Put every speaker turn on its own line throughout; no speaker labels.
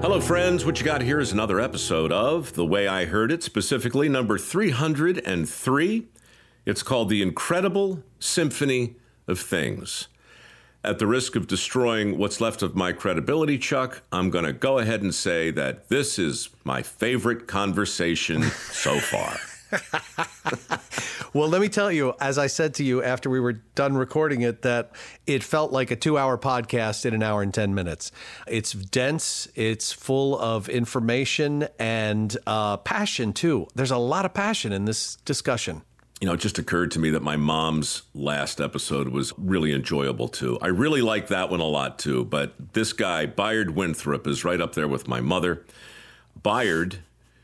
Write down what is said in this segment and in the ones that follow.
Hello, friends. What you got here is another episode of The Way I Heard It, specifically number 303. It's called The Incredible Symphony of Things. At the risk of destroying what's left of my credibility, Chuck, I'm going to go ahead and say that this is my favorite conversation so far.
Well, let me tell you, as I said to you after we were done recording it, that it felt like a 2-hour podcast in an hour and 10 minutes. It's dense. It's full of information and passion, too. There's a lot of passion in this discussion.
You know, it just occurred to me that my mom's last episode was really enjoyable, too. I really like that one a lot, too. But this guy, Bayard Winthrop, is right up there with my mother. Bayard,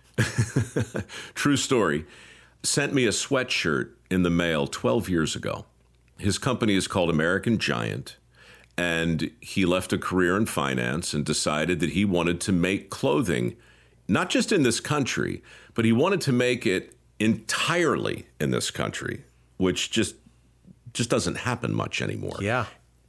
true story, sent me a sweatshirt in the mail 12 years ago. His company is called American Giant, and he left a career in finance and decided that he wanted to make clothing, not just in this country, but he wanted to make it entirely in this country, which just doesn't happen much anymore.
Yeah.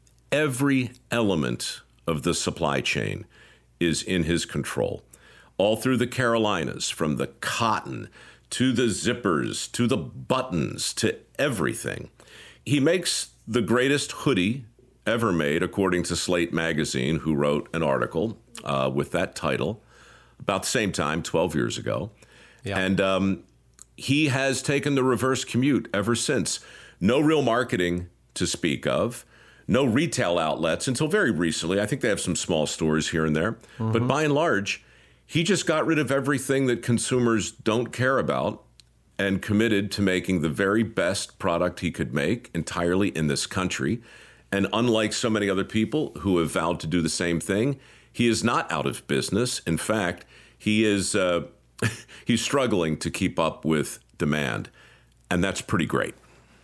Every element of the supply chain is in his control. All through the Carolinas, from the cotton to the zippers, to the buttons, to everything. He makes the greatest hoodie ever made, according to Slate magazine, who wrote an article with that title about the same time, 12 years ago. Yeah. And he has taken the reverse commute ever since. No real marketing to speak of, no retail outlets until very recently. I think they have some small stores here and there. Mm-hmm. But by and large, he just got rid of everything that consumers don't care about and committed to making the very best product he could make entirely in this country. And unlike so many other people who have vowed to do the same thing, he is not out of business. In fact, he is he's struggling to keep up with demand. And that's pretty great.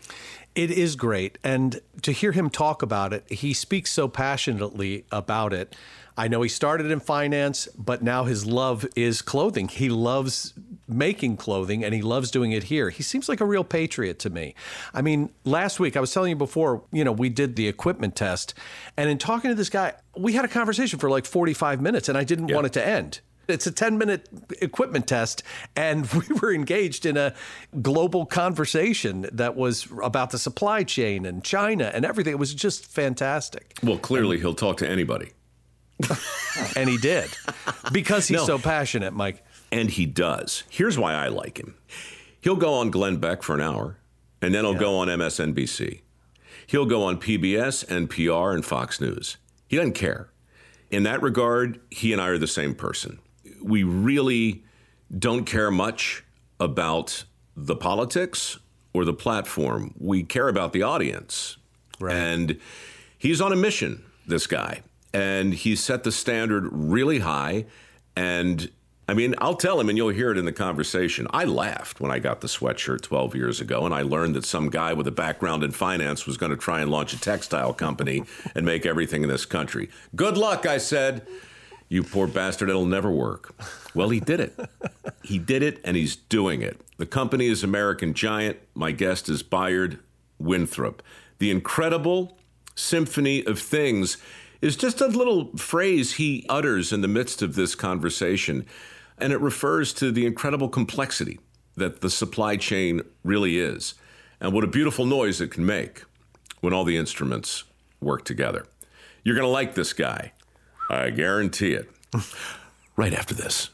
It is great. And to hear him talk about it, he speaks so passionately about it. I know he started in finance, but now his love is clothing. He loves making clothing, and he loves doing it here. He seems like a real patriot to me. I mean, last week, I was telling you before, we did the equipment test. And in talking to this guy, we had a conversation for like 45 minutes, and I didn't want it to end. It's a 10-minute equipment test, and we were engaged in a global conversation that was about the supply chain and China and everything. It was just fantastic.
Well, clearly he'll talk to anybody.
And he did, because he's so passionate, Mike.
And he does. Here's why I like him. He'll go on Glenn Beck for an hour, and then he'll go on MSNBC. He'll go on PBS, NPR, and Fox News. He doesn't care. In that regard, he and I are the same person. We really don't care much about the politics or the platform. We care about the audience. Right. And he's on a mission, this guy. And he set the standard really high. And I mean, I'll tell him, and you'll hear it in the conversation. I laughed when I got the sweatshirt 12 years ago, and I learned that some guy with a background in finance was going to try and launch a textile company and make everything in this country. Good luck, I said. You poor bastard, it'll never work. Well, he did it. He did it, and he's doing it. The company is American Giant. My guest is Bayard Winthrop. The Incredible Symphony of Things is just a little phrase he utters in the midst of this conversation, and it refers to the incredible complexity that the supply chain really is, and what a beautiful noise it can make when all the instruments work together. You're going to like this guy. I guarantee it. Right after this.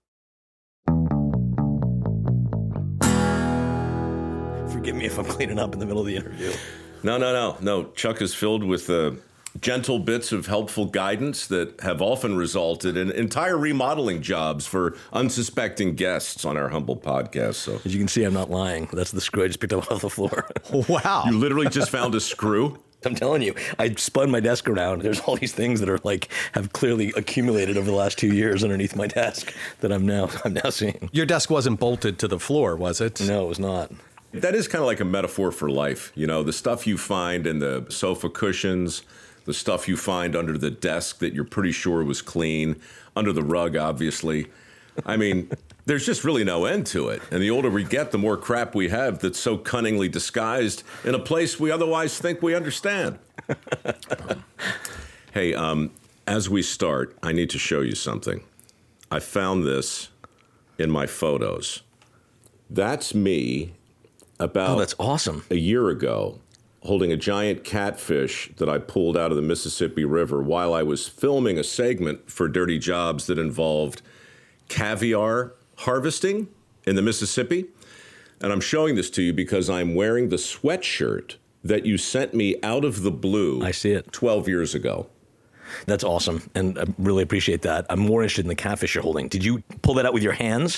Forgive me if I'm cleaning up in the middle of the interview.
No. Chuck is filled with gentle bits of helpful guidance that have often resulted in entire remodeling jobs for unsuspecting guests on our humble podcast. So,
as you can see, I'm not lying. That's the screw I just picked up off the floor.
Wow.
You literally just found a screw?
I'm telling you, I spun my desk around. There's all these things that are have clearly accumulated over the last 2 years underneath my desk that I'm now seeing.
Your desk wasn't bolted to the floor, was it?
No, it was not.
That is kind of like a metaphor for life. You know, the stuff you find in the sofa cushions, the stuff you find under the desk that you're pretty sure was clean, under the rug, obviously. I mean, there's just really no end to it. And the older we get, the more crap we have that's so cunningly disguised in a place we otherwise think we understand. Hey, as we start, I need to show you something. I found this in my photos. That's me about
that's awesome.
a year ago holding a giant catfish that I pulled out of the Mississippi River while I was filming a segment for Dirty Jobs that involved caviar harvesting in the Mississippi. And I'm showing this to you because I'm wearing the sweatshirt that you sent me out of the blue.
I see it.
12 years ago.
That's awesome, and I really appreciate that. I'm more interested in the catfish you're holding. Did you pull that out with your hands?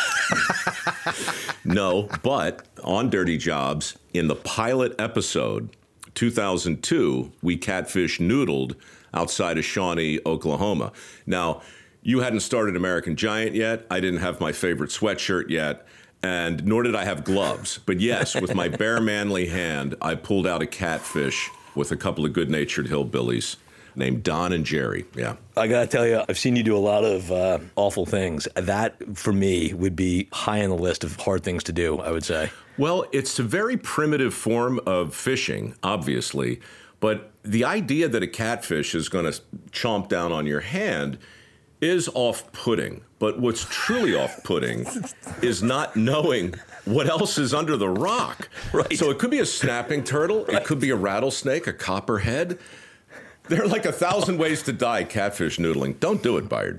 No, but on Dirty Jobs, in the pilot episode, 2002, we catfish noodled outside of Shawnee, Oklahoma. Now, you hadn't started American Giant yet. I didn't have my favorite sweatshirt yet, and nor did I have gloves. But yes, with my bare manly hand, I pulled out a catfish with a couple of good-natured hillbillies named Don and Jerry. Yeah.
I got to tell you, I've seen you do a lot of awful things. That, for me, would be high on the list of hard things to do, I would say.
Well, it's a very primitive form of fishing, obviously, but the idea that a catfish is going to chomp down on your hand is off-putting. But what's truly off-putting is not knowing what else is under the rock.
Right.
So it could be a snapping turtle. It could be a rattlesnake, a copperhead. There are like 1,000 ways to die catfish noodling. Don't do it, Bayard.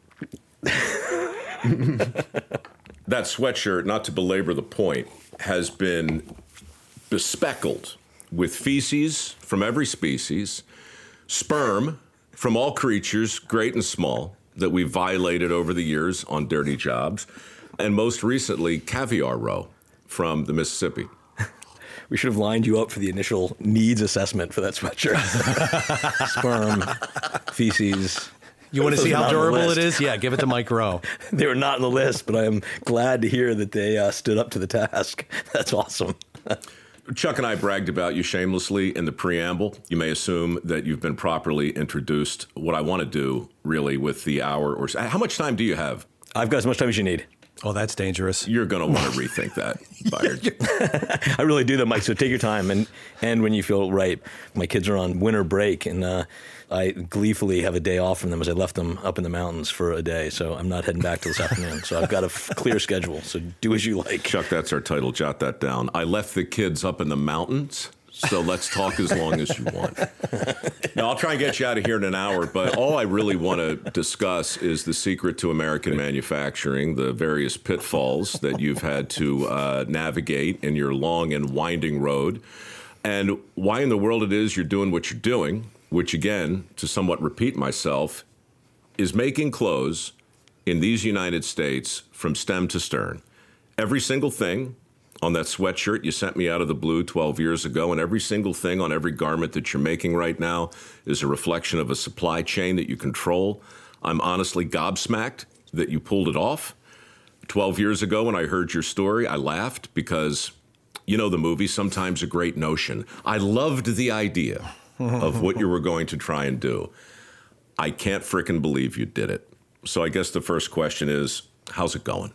That sweatshirt, not to belabor the point, has been bespeckled with feces from every species, sperm from all creatures, great and small, that we've violated over the years on Dirty Jobs, and most recently, caviar roe from the Mississippi.
We should have lined you up for the initial needs assessment for that sweatshirt. Sperm, feces.
You want to see how durable it is? Yeah, give it to Mike Rowe.
They were not on the list, but I am glad to hear that they stood up to the task. That's awesome.
Chuck and I bragged about you shamelessly in the preamble. You may assume that you've been properly introduced. What I want to do, really, with the hour or so. How much time do you have?
I've got as much time as you need.
Oh, that's dangerous.
You're going to want to rethink that, Bayard.
I really do, though, Mike. So take your time, and when you feel right. My kids are on winter break, and I gleefully have a day off from them as I left them up in the mountains for a day. So I'm not heading back till this afternoon. So I've got a clear schedule. So do as you like.
Chuck, that's our title. Jot that down. I left the kids up in the mountains. So let's talk as long as you want. Now, I'll try and get you out of here in an hour, but all I really want to discuss is the secret to American manufacturing, the various pitfalls that you've had to navigate in your long and winding road, and why in the world it is you're doing what you're doing, which, again, to somewhat repeat myself, is making clothes in these United States from stem to stern. Every single thing on that sweatshirt you sent me out of the blue 12 years ago, and every single thing on every garment that you're making right now is a reflection of a supply chain that you control. I'm honestly gobsmacked that you pulled it off. 12 years ago when I heard your story, I laughed because, you know the movie, Sometimes a Great Notion. I loved the idea of what you were going to try and do. I can't frickin' believe you did it. So I guess the first question is, how's it going?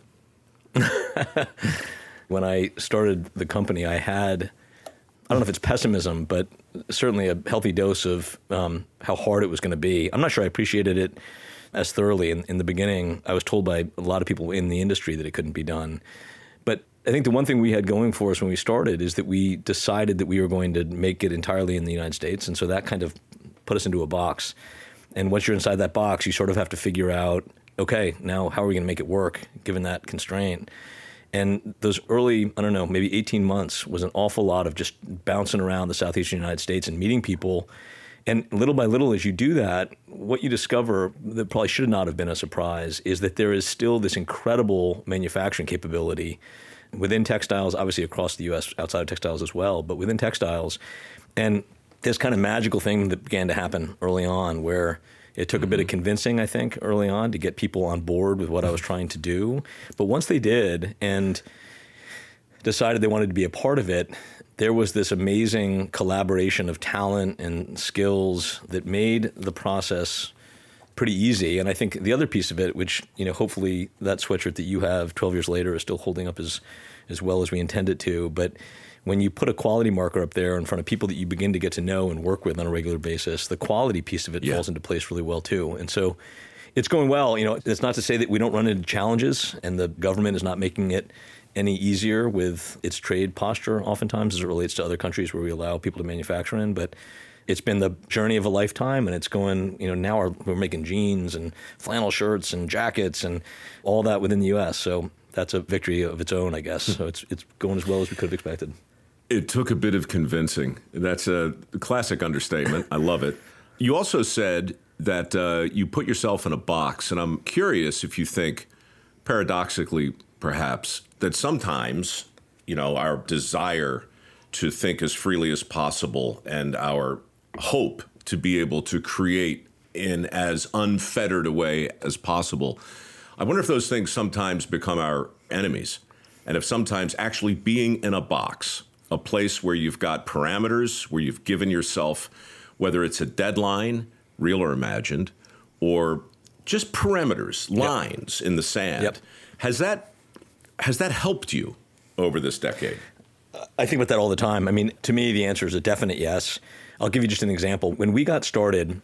When I started the company, I had, I don't know if it's pessimism, but certainly a healthy dose of how hard it was going to be. I'm not sure I appreciated it as thoroughly. In the beginning, I was told by a lot of people in the industry that it couldn't be done. But I think the one thing we had going for us when we started is that we decided that we were going to make it entirely in the United States. And so that kind of put us into a box. And once you're inside that box, you sort of have to figure out, okay, now how are we going to make it work given that constraint? And those early, I don't know, maybe 18 months was an awful lot of just bouncing around the southeastern United States and meeting people. And little by little, as you do that, what you discover that probably should not have been a surprise is that there is still this incredible manufacturing capability within textiles, obviously across the U.S., outside of textiles as well, but within textiles. And this kind of magical thing that began to happen early on where it took a bit of convincing, I think, early on to get people on board with what I was trying to do. But once they did and decided they wanted to be a part of it, there was this amazing collaboration of talent and skills that made the process pretty easy. And I think the other piece of it, which, you know, hopefully that sweatshirt that you have 12 years later is still holding up as well as we intend it to. But when you put a quality marker up there in front of people that you begin to get to know and work with on a regular basis, the quality piece of it falls into place really well too. And so It's going well. It's not to say that we don't run into challenges, and the government is not making it any easier with its trade posture oftentimes as it relates to other countries where we allow people to manufacture in. But it's been the journey of a lifetime, and it's going, now we're making jeans and flannel shirts and jackets and all that within the U.S. So that's a victory of its own, I guess. So it's going as well as we could have expected.
It took a bit of convincing. That's a classic understatement. I love it. You also said that you put yourself in a box, and I'm curious if you think, paradoxically perhaps, that sometimes, our desire to think as freely as possible and our hope to be able to create in as unfettered a way as possible, I wonder if those things sometimes become our enemies, and if sometimes actually being in a box, a place where you've got parameters, where you've given yourself, whether it's a deadline, real or imagined, or just parameters, lines in the sand, has that helped you over this decade?
I think about that all the time. I mean, to me, the answer is a definite yes. I'll give you just an example. When we got started,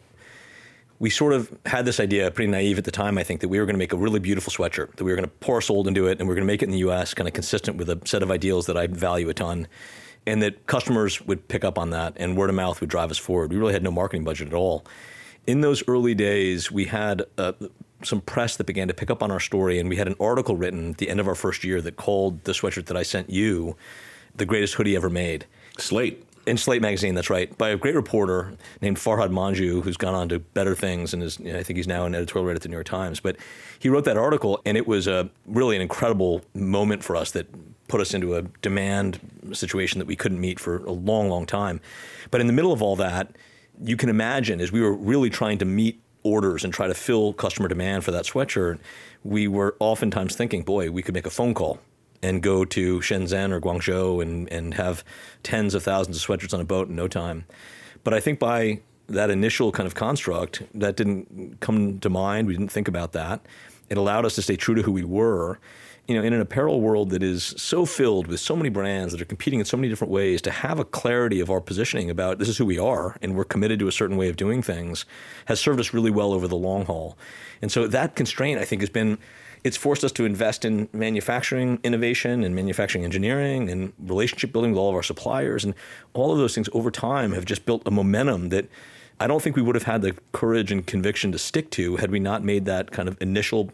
we sort of had this idea, pretty naive at the time, I think, that we were going to make a really beautiful sweatshirt, that we were going to pour our soul into it, and we were going to make it in the U.S., kind of consistent with a set of ideals that I value a ton, and that customers would pick up on that, and word of mouth would drive us forward. We really had no marketing budget at all. In those early days, we had some press that began to pick up on our story, and we had an article written at the end of our first year that called the sweatshirt that I sent you the greatest hoodie ever made.
Slate.
In Slate magazine, that's right, by a great reporter named Farhad Manjoo, who's gone on to better things and is, I think he's now an editorial writer at the New York Times. But he wrote that article, and it was really an incredible moment for us that put us into a demand situation that we couldn't meet for a long, long time. But in the middle of all that, you can imagine, as we were really trying to meet orders and try to fill customer demand for that sweatshirt, we were oftentimes thinking, boy, we could make a phone call and go to Shenzhen or Guangzhou and have tens of thousands of sweatshirts on a boat in no time. But I think by that initial kind of construct, that didn't come to mind. We didn't think about that. It allowed us to stay true to who we were. In an apparel world that is so filled with so many brands that are competing in so many different ways, to have a clarity of our positioning about this is who we are and we're committed to a certain way of doing things has served us really well over the long haul. And so that constraint, I think, it's forced us to invest in manufacturing innovation and manufacturing engineering and relationship building with all of our suppliers. And all of those things over time have just built a momentum that I don't think we would have had the courage and conviction to stick to had we not made that kind of initial,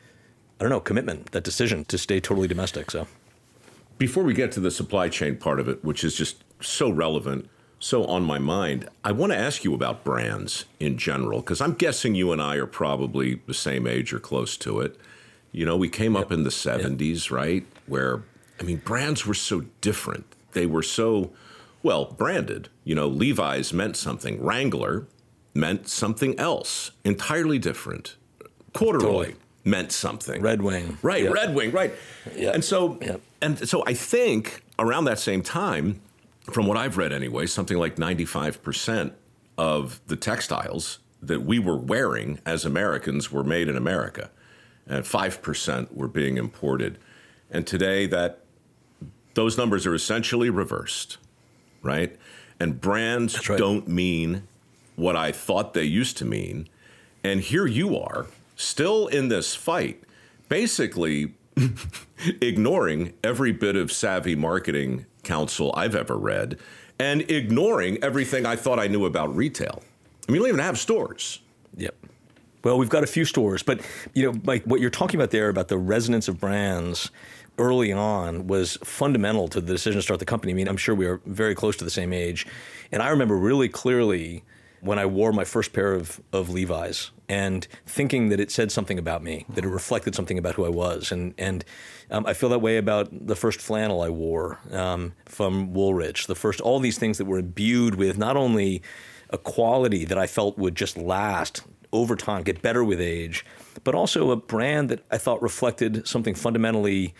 commitment, that decision to stay totally domestic. So,
before we get to the supply chain part of it, which is just so relevant, so on my mind, I want to ask you about brands in general, because I'm guessing you and I are probably the same age or close to it. We came up in the 70s, right? Where, brands were so different. They were so, branded. Levi's meant something. Wrangler meant something else, entirely different. Corduroy meant something.
Red Wing.
Right,
Yep.
Red Wing, right.
Yep.
And so I think around that same time, from what I've read anyway, something like 95% of the textiles that we were wearing as Americans were made in America. And 5% were being imported. And today those numbers are essentially reversed, right? And brands don't mean what I thought they used to mean. And here you are, still in this fight, basically ignoring every bit of savvy marketing counsel I've ever read and ignoring everything I thought I knew about retail. You don't even have stores.
Yep. Well, we've got a few stores, but Mike, what you're talking about there about the resonance of brands early on was fundamental to the decision to start the company. I'm sure we are very close to the same age, and I remember really clearly when I wore my first pair of Levi's and thinking that it said something about me, that it reflected something about who I was, and I feel that way about the first flannel I wore from Woolrich, all these things that were imbued with not only a quality that I felt would just last over time, get better with age, but also a brand that I thought reflected something fundamentally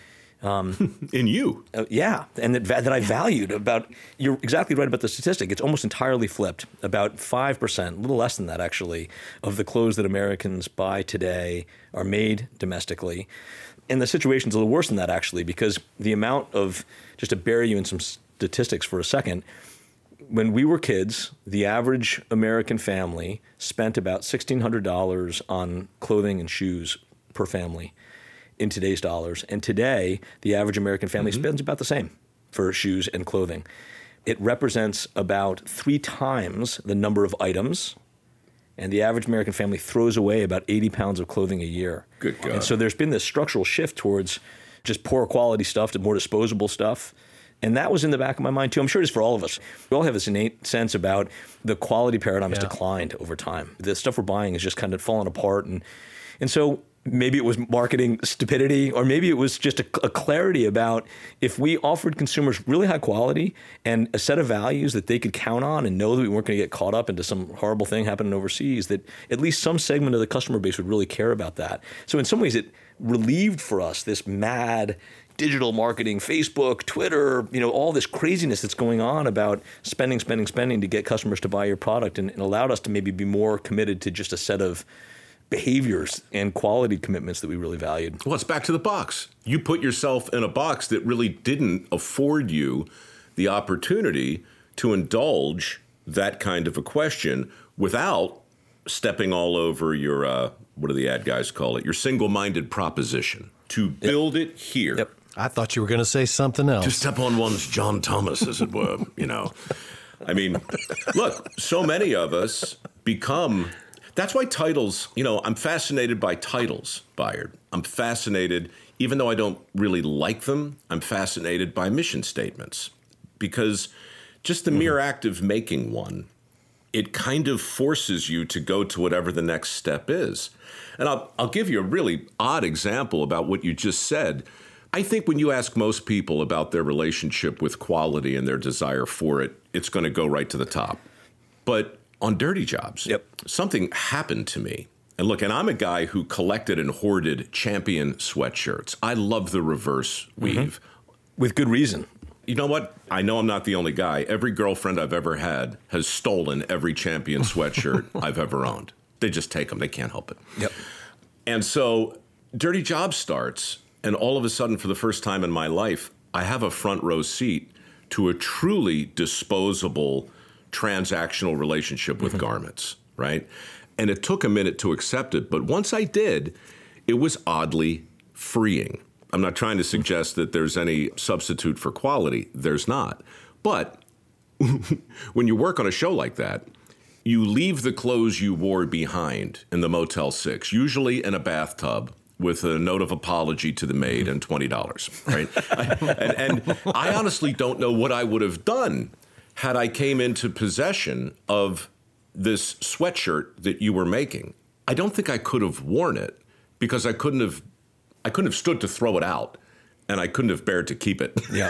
in you.
And that I valued about. You're exactly right about the statistic. It's almost entirely flipped. About 5%, a little less than that actually, of the clothes that Americans buy today are made domestically. And the situation's a little worse than that actually, because the amount of, just to bury you in some statistics for a second, when we were kids, the average American family spent about $1,600 on clothing and shoes per family in today's dollars. And today, the average American family spends about the same for shoes and clothing. It represents about 3 times the number of items, and the average American family throws away about 80 pounds of clothing a year.
Good God.
And so there's been this structural shift towards just poor quality stuff to more disposable stuff. And that was in the back of my mind, too. I'm sure it is for all of us. We all have this innate sense about the quality paradigm has declined over time. The stuff we're buying is just kind of falling apart. And so maybe it was marketing stupidity, or maybe it was just a clarity about if we offered consumers really high quality and a set of values that they could count on and know that we weren't going to get caught up into some horrible thing happening overseas, that at least some segment of the customer base would really care about that. So in some ways, it relieved for us this mad digital marketing, Facebook, Twitter, all this craziness that's going on about spending to get customers to buy your product, and allowed us to maybe be more committed to just a set of behaviors and quality commitments that we really valued.
Well, it's back to the box. You put yourself in a box that really didn't afford you the opportunity to indulge that kind of a question without stepping all over your, what do the ad guys call it, your single-minded proposition. To build it here.
Yep.
I thought you were going to say something else.
To step on one's John Thomas, as it were, I mean, look, so many of us become... That's why titles, I'm fascinated by titles, Bayard. I'm fascinated, even though I don't really like them, I'm fascinated by mission statements. Because just the mere act of making one, it kind of forces you to go to whatever the next step is. And I'll give you a really odd example about what you just said. I think when you ask most people about their relationship with quality and their desire for it, it's going to go right to the top. But on Dirty Jobs, something happened to me. And look, and I'm a guy who collected and hoarded Champion sweatshirts. I love the reverse weave.
With good reason.
You know what? I know I'm not the only guy. Every girlfriend I've ever had has stolen every Champion sweatshirt I've ever owned. They just take them. They can't help it.
Yep.
And so Dirty Jobs starts, and all of a sudden, for the first time in my life, I have a front row seat to a truly disposable transactional relationship with garments, right? And it took a minute to accept it, but once I did, it was oddly freeing. I'm not trying to suggest that there's any substitute for quality. There's not. But when you work on a show like that, you leave the clothes you wore behind in the Motel 6, usually in a bathtub, with a note of apology to the maid and $20, right? and I honestly don't know what I would have done had I came into possession of this sweatshirt that you were making. I don't think I could have worn it because I couldn't have stood to throw it out, and I couldn't have bared to keep it.
Yeah.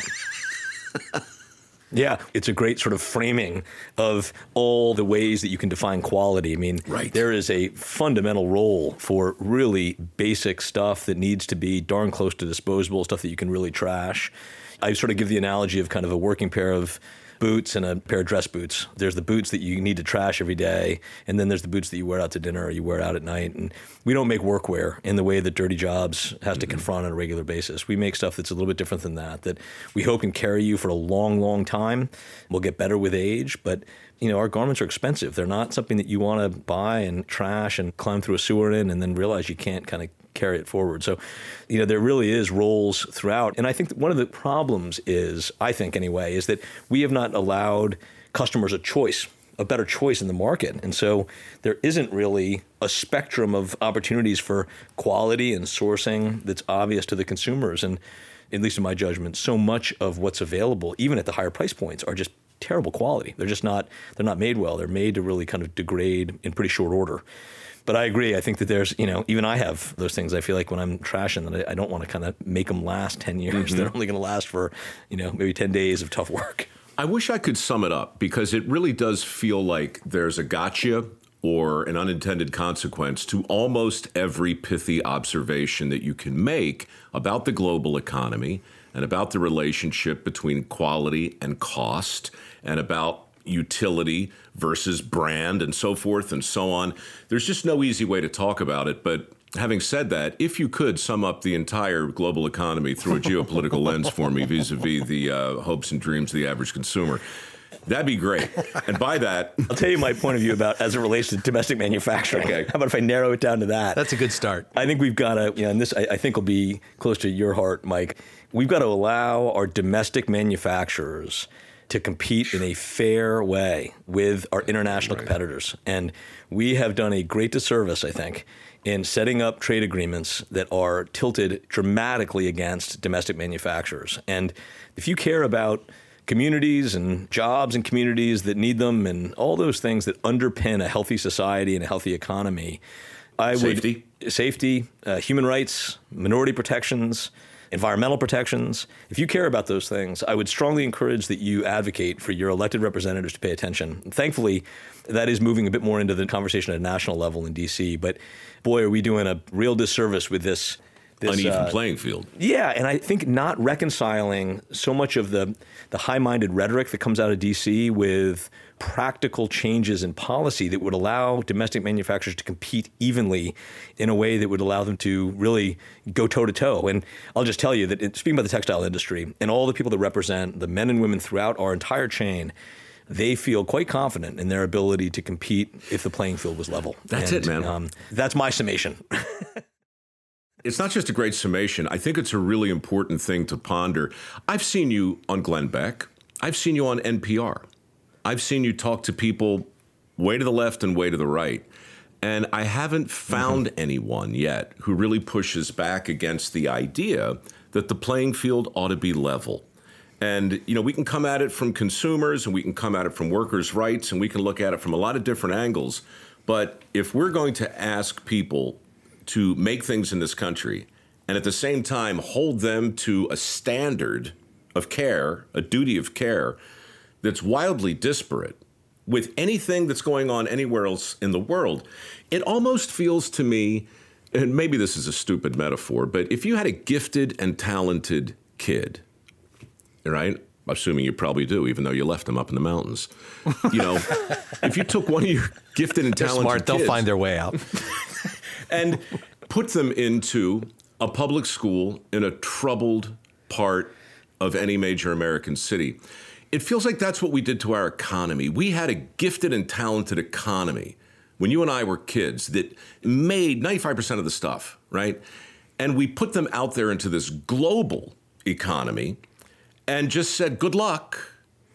Yeah, it's a great sort of framing of all the ways that you can define quality. I mean, There is a fundamental role for really basic stuff that needs to be darn close to disposable, stuff that you can really trash. I sort of give the analogy of kind of a working pair of boots and a pair of dress boots. There's the boots that you need to trash every day, and then there's the boots that you wear out to dinner or you wear out at night. And we don't make workwear in the way that Dirty Jobs has to confront on a regular basis. We make stuff that's a little bit different than that we hope can carry you for a long, long time. We'll get better with age, but our garments are expensive. They're not something that you want to buy and trash and climb through a sewer in and then realize you can't kind of carry it forward. So, there really is roles throughout. And I think that one of the problems is that we have not allowed customers a better choice in the market. And so there isn't really a spectrum of opportunities for quality and sourcing that's obvious to the consumers. And at least in my judgment, so much of what's available, even at the higher price points, are just terrible quality. They're not made well. They're made to really kind of degrade in pretty short order. But I agree. I think that there's, even I have those things. I feel like when I'm trashing that I don't want to kind of make them last 10 years. They're only going to last for, maybe 10 days of tough work.
I wish I could sum it up because it really does feel like there's a gotcha or an unintended consequence to almost every pithy observation that you can make about the global economy and about the relationship between quality and cost and about utility versus brand and so forth and so on. There's just no easy way to talk about it. But having said that, if you could sum up the entire global economy through a geopolitical lens for me vis-a-vis the hopes and dreams of the average consumer, That'd be great. And by that,
I'll tell you my point of view about as it relates to domestic manufacturing.
Okay.
How about if I narrow it down to that?
That's a good start.
I think we've got to, and this I think will be close to your heart, Mike. We've got to allow our domestic manufacturers to compete in a fair way with our international competitors. And we have done a great disservice, I think, in setting up trade agreements that are tilted dramatically against domestic manufacturers. And if you care about communities and jobs and communities that need them and all those things that underpin a healthy society and a healthy economy, safety, human rights, minority protections, environmental protections. If you care about those things, I would strongly encourage that you advocate for your elected representatives to pay attention. And thankfully, that is moving a bit more into the conversation at a national level in D.C. But boy, are we doing a real disservice with this
uneven playing field.
Yeah, and I think not reconciling so much of the high-minded rhetoric that comes out of D.C. with practical changes in policy that would allow domestic manufacturers to compete evenly in a way that would allow them to really go toe-to-toe. And I'll just tell you that speaking about the textile industry and all the people that represent the men and women throughout our entire chain, they feel quite confident in their ability to compete if the playing field was level.
That's it, man.
That's my summation.
It's not just a great summation. I think it's a really important thing to ponder. I've seen you on Glenn Beck. I've seen you on NPR. I've seen you talk to people way to the left and way to the right. And I haven't found anyone yet who really pushes back against the idea that the playing field ought to be level. And, we can come at it from consumers and we can come at it from workers' rights and we can look at it from a lot of different angles. But if we're going to ask people to make things in this country and at the same time hold them to a standard of care, a duty of care that's wildly disparate with anything that's going on anywhere else in the world, it almost feels to me, and maybe this is a stupid metaphor, but if you had a gifted and talented kid, right? Assuming you probably do, even though you left them up in the mountains. If you took one of your gifted and talented
smart, they'll
kids,
find their way out.
and put them into a public school in a troubled part of any major American city, it feels like that's what we did to our economy. We had a gifted and talented economy when you and I were kids that made 95% of the stuff, right? And we put them out there into this global economy and just said, good luck,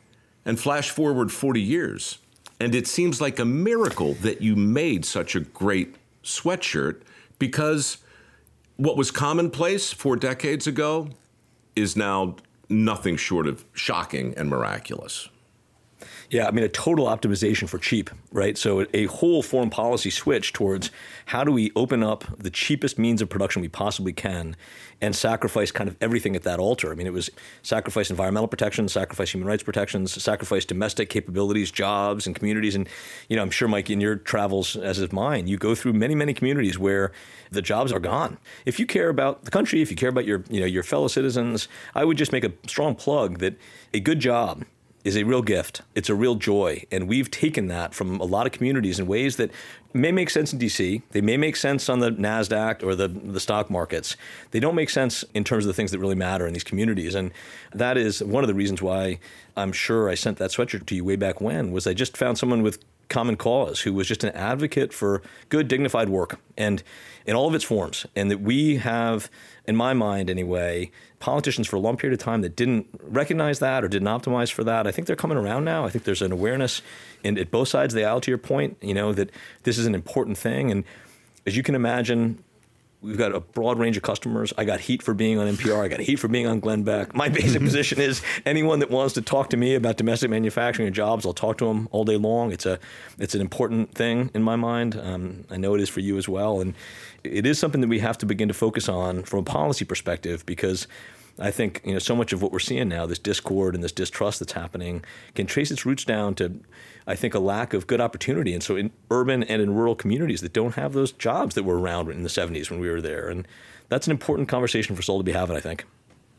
and flash forward 40 years. And it seems like a miracle that you made such a great sweatshirt, because what was commonplace 4 decades ago is now nothing short of shocking and miraculous.
Yeah, I mean, a total optimization for cheap, right? So a whole foreign policy switch towards how do we open up the cheapest means of production we possibly can and sacrifice kind of everything at that altar. I mean, it was sacrifice environmental protections, sacrifice human rights protections, sacrifice domestic capabilities, jobs, and communities. And, I'm sure, Mike, in your travels, as is mine, you go through many, many communities where the jobs are gone. If you care about the country, if you care about your fellow citizens, I would just make a strong plug that a good job is a real gift. It's a real joy. And we've taken that from a lot of communities in ways that may make sense in D.C. They may make sense on the NASDAQ or the stock markets. They don't make sense in terms of the things that really matter in these communities. And that is one of the reasons why I'm sure I sent that sweatshirt to you way back when, was I just found someone with common cause who was just an advocate for good, dignified work and in all of its forms. And that we have, in my mind anyway, politicians for a long period of time that didn't recognize that or didn't optimize for that. I think they're coming around now. I think there's an awareness at both sides of the aisle, to your point, that this is an important thing. And as you can imagine, we've got a broad range of customers. I got heat for being on NPR. I got heat for being on Glenn Beck. My basic position is anyone that wants to talk to me about domestic manufacturing and jobs, I'll talk to them all day long. It's an important thing in my mind. I know it is for you as well. And it is something that we have to begin to focus on from a policy perspective, because I think so much of what we're seeing now, this discord and this distrust that's happening, can trace its roots down to, I think, a lack of good opportunity. And so in urban and in rural communities that don't have those jobs that were around in the 70s when we were there. And that's an important conversation for us all to be having, I think.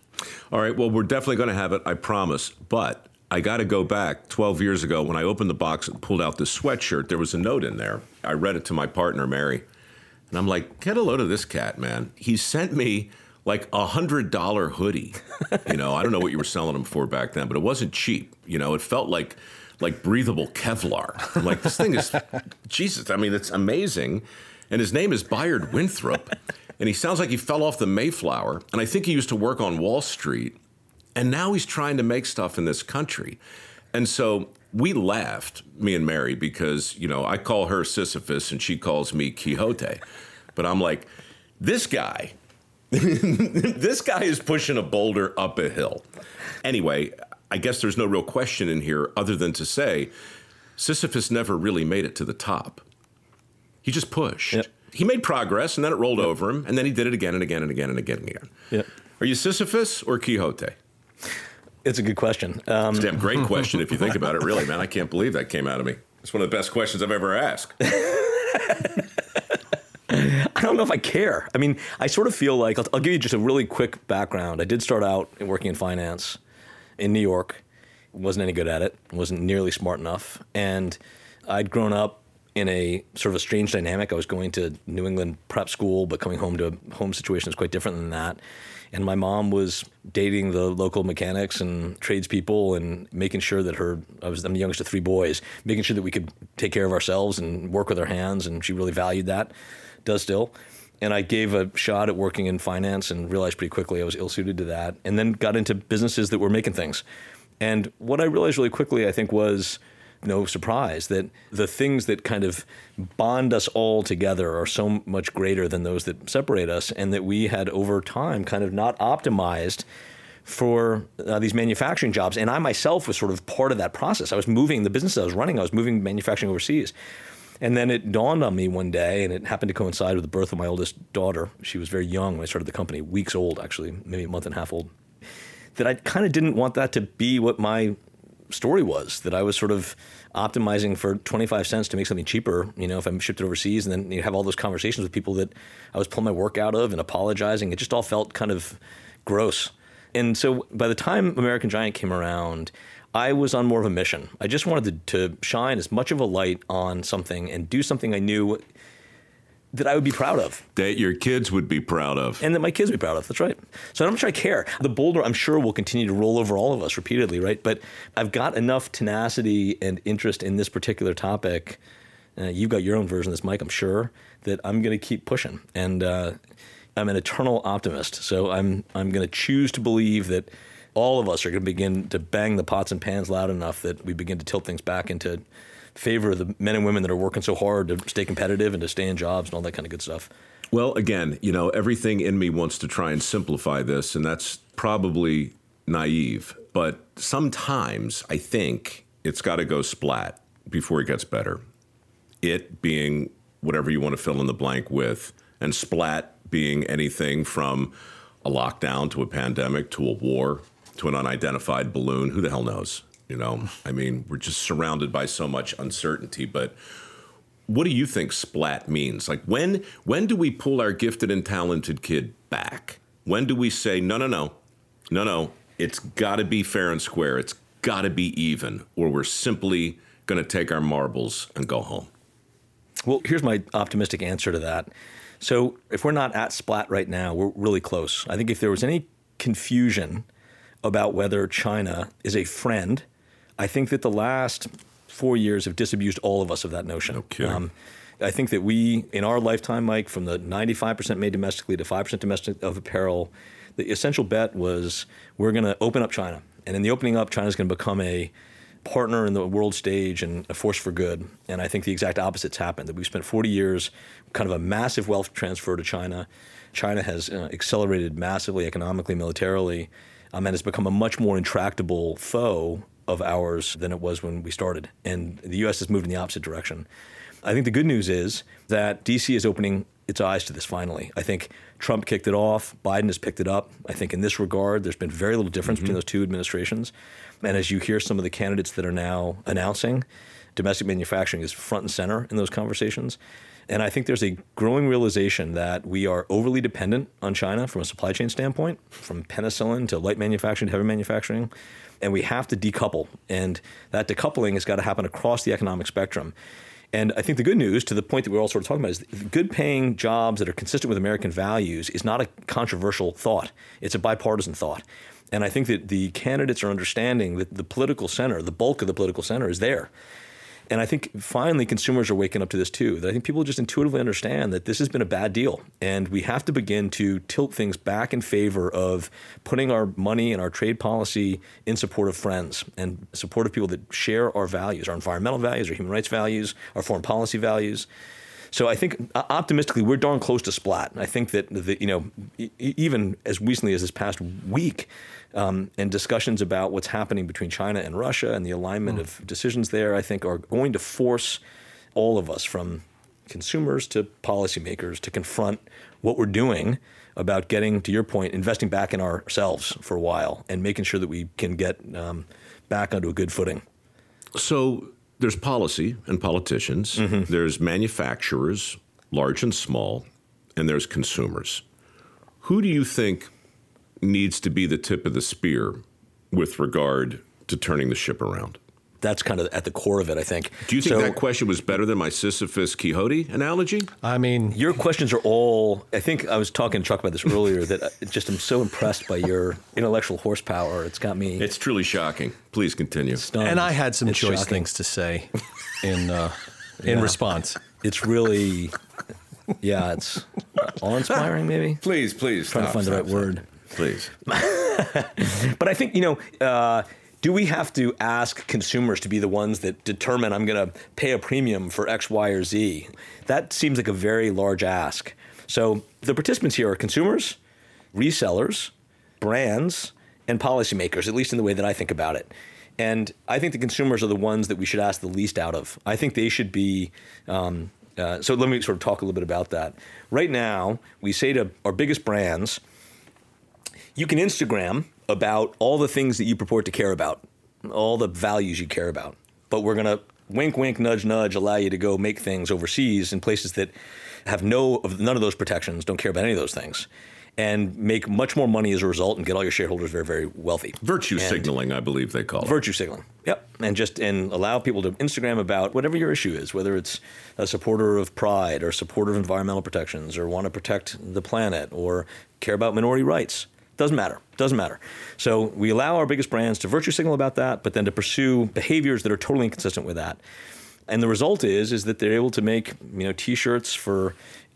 All right. Well, we're definitely going to have it, I promise. But I got to go back 12 years ago when I opened the box and pulled out this sweatshirt. There was a note in there. I read it to my partner, Mary. And I'm like, get a load of this cat, man. He sent me like $100 hoodie. I don't know what you were selling them for back then, but it wasn't cheap. It felt like breathable Kevlar. I'm like, this thing is, Jesus, it's amazing. And his name is Bayard Winthrop. And he sounds like he fell off the Mayflower. And I think he used to work on Wall Street. And now he's trying to make stuff in this country. And so we laughed, me and Mary, because, I call her Sisyphus and she calls me Quixote. But I'm like, this guy is pushing a boulder up a hill. Anyway, I guess there's no real question in here other than to say Sisyphus never really made it to the top. He just pushed. Yep. He made progress, and then it rolled over him, and then he did it again and again and again and again and again.
Yep.
Are you Sisyphus or Quixote?
It's a good question.
It's a damn great question if you think about it, really, man. I can't believe that came out of me. It's one of the best questions I've ever asked.
I don't know if I care. I sort of feel like, I'll give you just a really quick background. I did start out working in finance in New York. Wasn't any good at it. Wasn't nearly smart enough. And I'd grown up in a sort of a strange dynamic. I was going to New England prep school, but coming home to a home situation was quite different than that. And my mom was dating the local mechanics and tradespeople and making sure that I'm the youngest of three boys, making sure that we could take care of ourselves and work with our hands. And she really valued that, does still. And I gave a shot at working in finance and realized pretty quickly I was ill-suited to that, and then got into businesses that were making things. And what I realized really quickly, I think, was no surprise that the things that kind of bond us all together are so much greater than those that separate us, and that we had over time kind of not optimized for these manufacturing jobs. And I myself was sort of part of that process. I was moving the business I was running. I was moving manufacturing overseas. And then it dawned on me one day, and it happened to coincide with the birth of my oldest daughter. She was very young when I started the company, weeks old, actually, maybe a month and a half old, that I kind of didn't want that to be what my story was, that I was sort of optimizing for 25 cents to make something cheaper, if I'm shipped it overseas, and then you have all those conversations with people that I was pulling my work out of and apologizing. It just all felt kind of gross. And so by the time American Giant came around, I was on more of a mission. I just wanted to shine as much of a light on something and do something I knew that I would be proud of.
That your kids would be proud of.
And that my kids would be proud of. That's right. So I'm not sure I care. The boulder, I'm sure, will continue to roll over all of us repeatedly, right? But I've got enough tenacity and interest in this particular topic. You've got your own version of this, Mike, I'm sure, that I'm going to keep pushing. And I'm an eternal optimist. So I'm going to choose to believe that all of us are going to begin to bang the pots and pans loud enough that we begin to tilt things back into favor of the men and women that are working so hard to stay competitive and to stay in jobs and all that kind of good stuff.
Well, again, everything in me wants to try and simplify this, and that's probably naive. But sometimes I think it's got to go splat before it gets better. It being whatever you want to fill in the blank with, and splat being anything from a lockdown to a pandemic to a war to an unidentified balloon. Who the hell knows? We're just surrounded by so much uncertainty. But what do you think splat means? Like, when do we pull our gifted and talented kid back? When do we say, no, it's got to be fair and square. It's got to be even, or we're simply going to take our marbles and go home?
Well, here's my optimistic answer to that. So if we're not at splat right now, we're really close. I think if there was any confusion about whether China is a friend, I think that the last 4 years have disabused all of us of that notion.
No kidding.
I think that we, in our lifetime, Mike, from the 95% made domestically to 5% domestic of apparel, the essential bet was we're going to open up China. And in the opening up, China's going to become a partner in the world stage and a force for good. And I think the exact opposite's happened, that we've spent 40 years kind of a massive wealth transfer to China. China has accelerated massively economically, militarily, and has become a much more intractable foe of ours than it was when we started. And the U.S. has moved in the opposite direction. I think the good news is that D.C. is opening its eyes to this finally. I think Trump kicked it off. Biden has picked it up. I think in this regard, there's been very little difference between those two administrations. And as you hear some of the candidates that are now announcing, domestic manufacturing is front and center in those conversations. And I think there's a growing realization that we are overly dependent on China from a supply chain standpoint, from penicillin to light manufacturing to heavy manufacturing, and we have to decouple. And that decoupling has got to happen across the economic spectrum. And I think the good news, to the point that we're all sort of talking about, is good paying jobs that are consistent with American values is not a controversial thought. It's a bipartisan thought. And I think that the candidates are understanding that the political center, the bulk of the political center is there. And I think finally consumers are waking up to this too, that I think people just intuitively understand that this has been a bad deal. And we have to begin to tilt things back in favor of putting our money and our trade policy in support of friends and support of people that share our values, our environmental values, our human rights values, our foreign policy values. So I think optimistically, we're darn close to splat. I think that even as recently as this past week, and discussions about what's happening between China and Russia and the alignment of decisions there, I think, are going to force all of us, from consumers to policymakers, to confront what we're doing about getting, to your point, investing back in ourselves for a while and making sure that we can get back onto a good footing.
So there's policy and politicians. Mm-hmm. There's manufacturers, large and small, and there's consumers. Who do you think needs to be the tip of the spear with regard to turning the ship around?
That's kind of at the core of it, I think.
Do you think that question was better than my Sisyphus Quixote analogy?
I mean,
your questions are all, I think I was talking to Chuck about this earlier, that I'm so impressed by your intellectual horsepower. It's got me.
It's truly shocking. Please continue.
Stunned.
And I had some choice
shocking
things to say in response.
It's really, it's awe-inspiring maybe.
Please.
Trying to find the right word.
Please.
But I think, do we have to ask consumers to be the ones that determine I'm going to pay a premium for X, Y, or Z? That seems like a very large ask. So the participants here are consumers, resellers, brands, and policymakers, at least in the way that I think about it. And I think the consumers are the ones that we should ask the least out of. I think they should be so let me sort of talk a little bit about that. Right now, we say to our biggest brands, you can Instagram about all the things that you purport to care about, all the values you care about. But we're going to wink, wink, nudge, nudge, allow you to go make things overseas in places that have none of those protections, don't care about any of those things, and make much more money as a result and get all your shareholders very, very wealthy.
Virtue signaling, I believe they call it.
Virtue signaling, yep. And allow people to Instagram about whatever your issue is, whether it's a supporter of pride or supporter of environmental protections or want to protect the planet or care about minority rights. Doesn't matter. So we allow our biggest brands to virtue signal about that, but then to pursue behaviors that are totally inconsistent with that. And the result is that they're able to make T-shirts for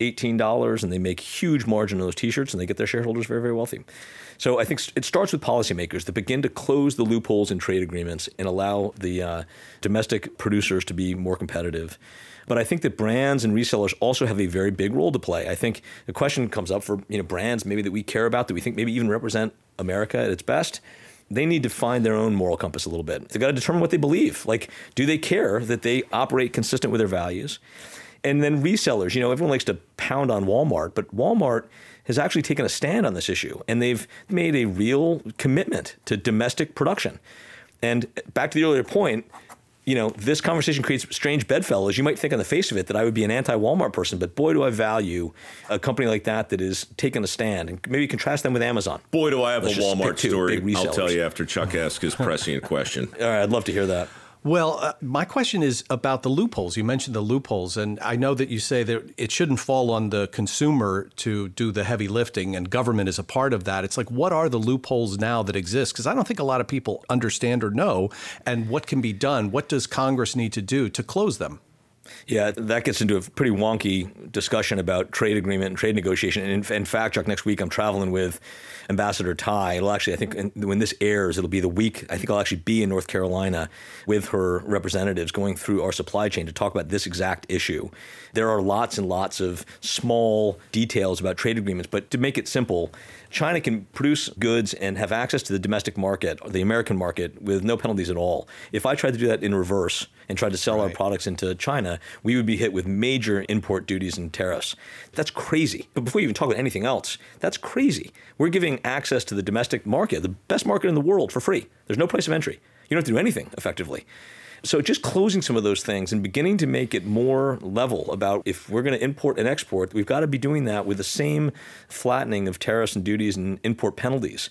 $18, and they make huge margin on those T-shirts, and they get their shareholders very, very wealthy. So I think it starts with policymakers that begin to close the loopholes in trade agreements and allow the domestic producers to be more competitive. But I think that brands and resellers also have a very big role to play. I think the question comes up for brands maybe that we care about, that we think maybe even represent America at its best. They need to find their own moral compass a little bit. They've got to determine what they believe. Like, do they care that they operate consistent with their values? And then resellers, everyone likes to pound on Walmart, but Walmart has actually taken a stand on this issue, and they've made a real commitment to domestic production. And back to the earlier point, this conversation creates strange bedfellows. You might think on the face of it that I would be an anti-Walmart person, but boy, do I value a company like that is taking a stand. And maybe contrast them with Amazon.
Boy, do I have a Walmart story. I'll tell you after Chuck asks his prescient question.
All right, I'd love to hear that.
Well, my question is about the loopholes. You mentioned the loopholes, and I know that you say that it shouldn't fall on the consumer to do the heavy lifting, and government is a part of that. It's like, what are the loopholes now that exist? Because I don't think a lot of people understand or know, and what can be done? What does Congress need to do to close them?
Yeah, that gets into a pretty wonky discussion about trade agreement and trade negotiation. And in fact, Chuck, next week I'm traveling with Ambassador Tai. It'll actually, I think, when this airs, it'll be the week. I think I'll actually be in North Carolina with her representatives going through our supply chain to talk about this exact issue. There are lots and lots of small details about trade agreements, but to make it simple, China can produce goods and have access to the domestic market, or the American market, with no penalties at all. If I tried to do that in reverse and tried to sell our products into China, we would be hit with major import duties and tariffs. That's crazy. But before you even talk about anything else, that's crazy. We're giving access to the domestic market, the best market in the world, for free. There's no price of entry. You don't have to do anything effectively. So just closing some of those things and beginning to make it more level about if we're going to import and export, we've got to be doing that with the same flattening of tariffs and duties and import penalties.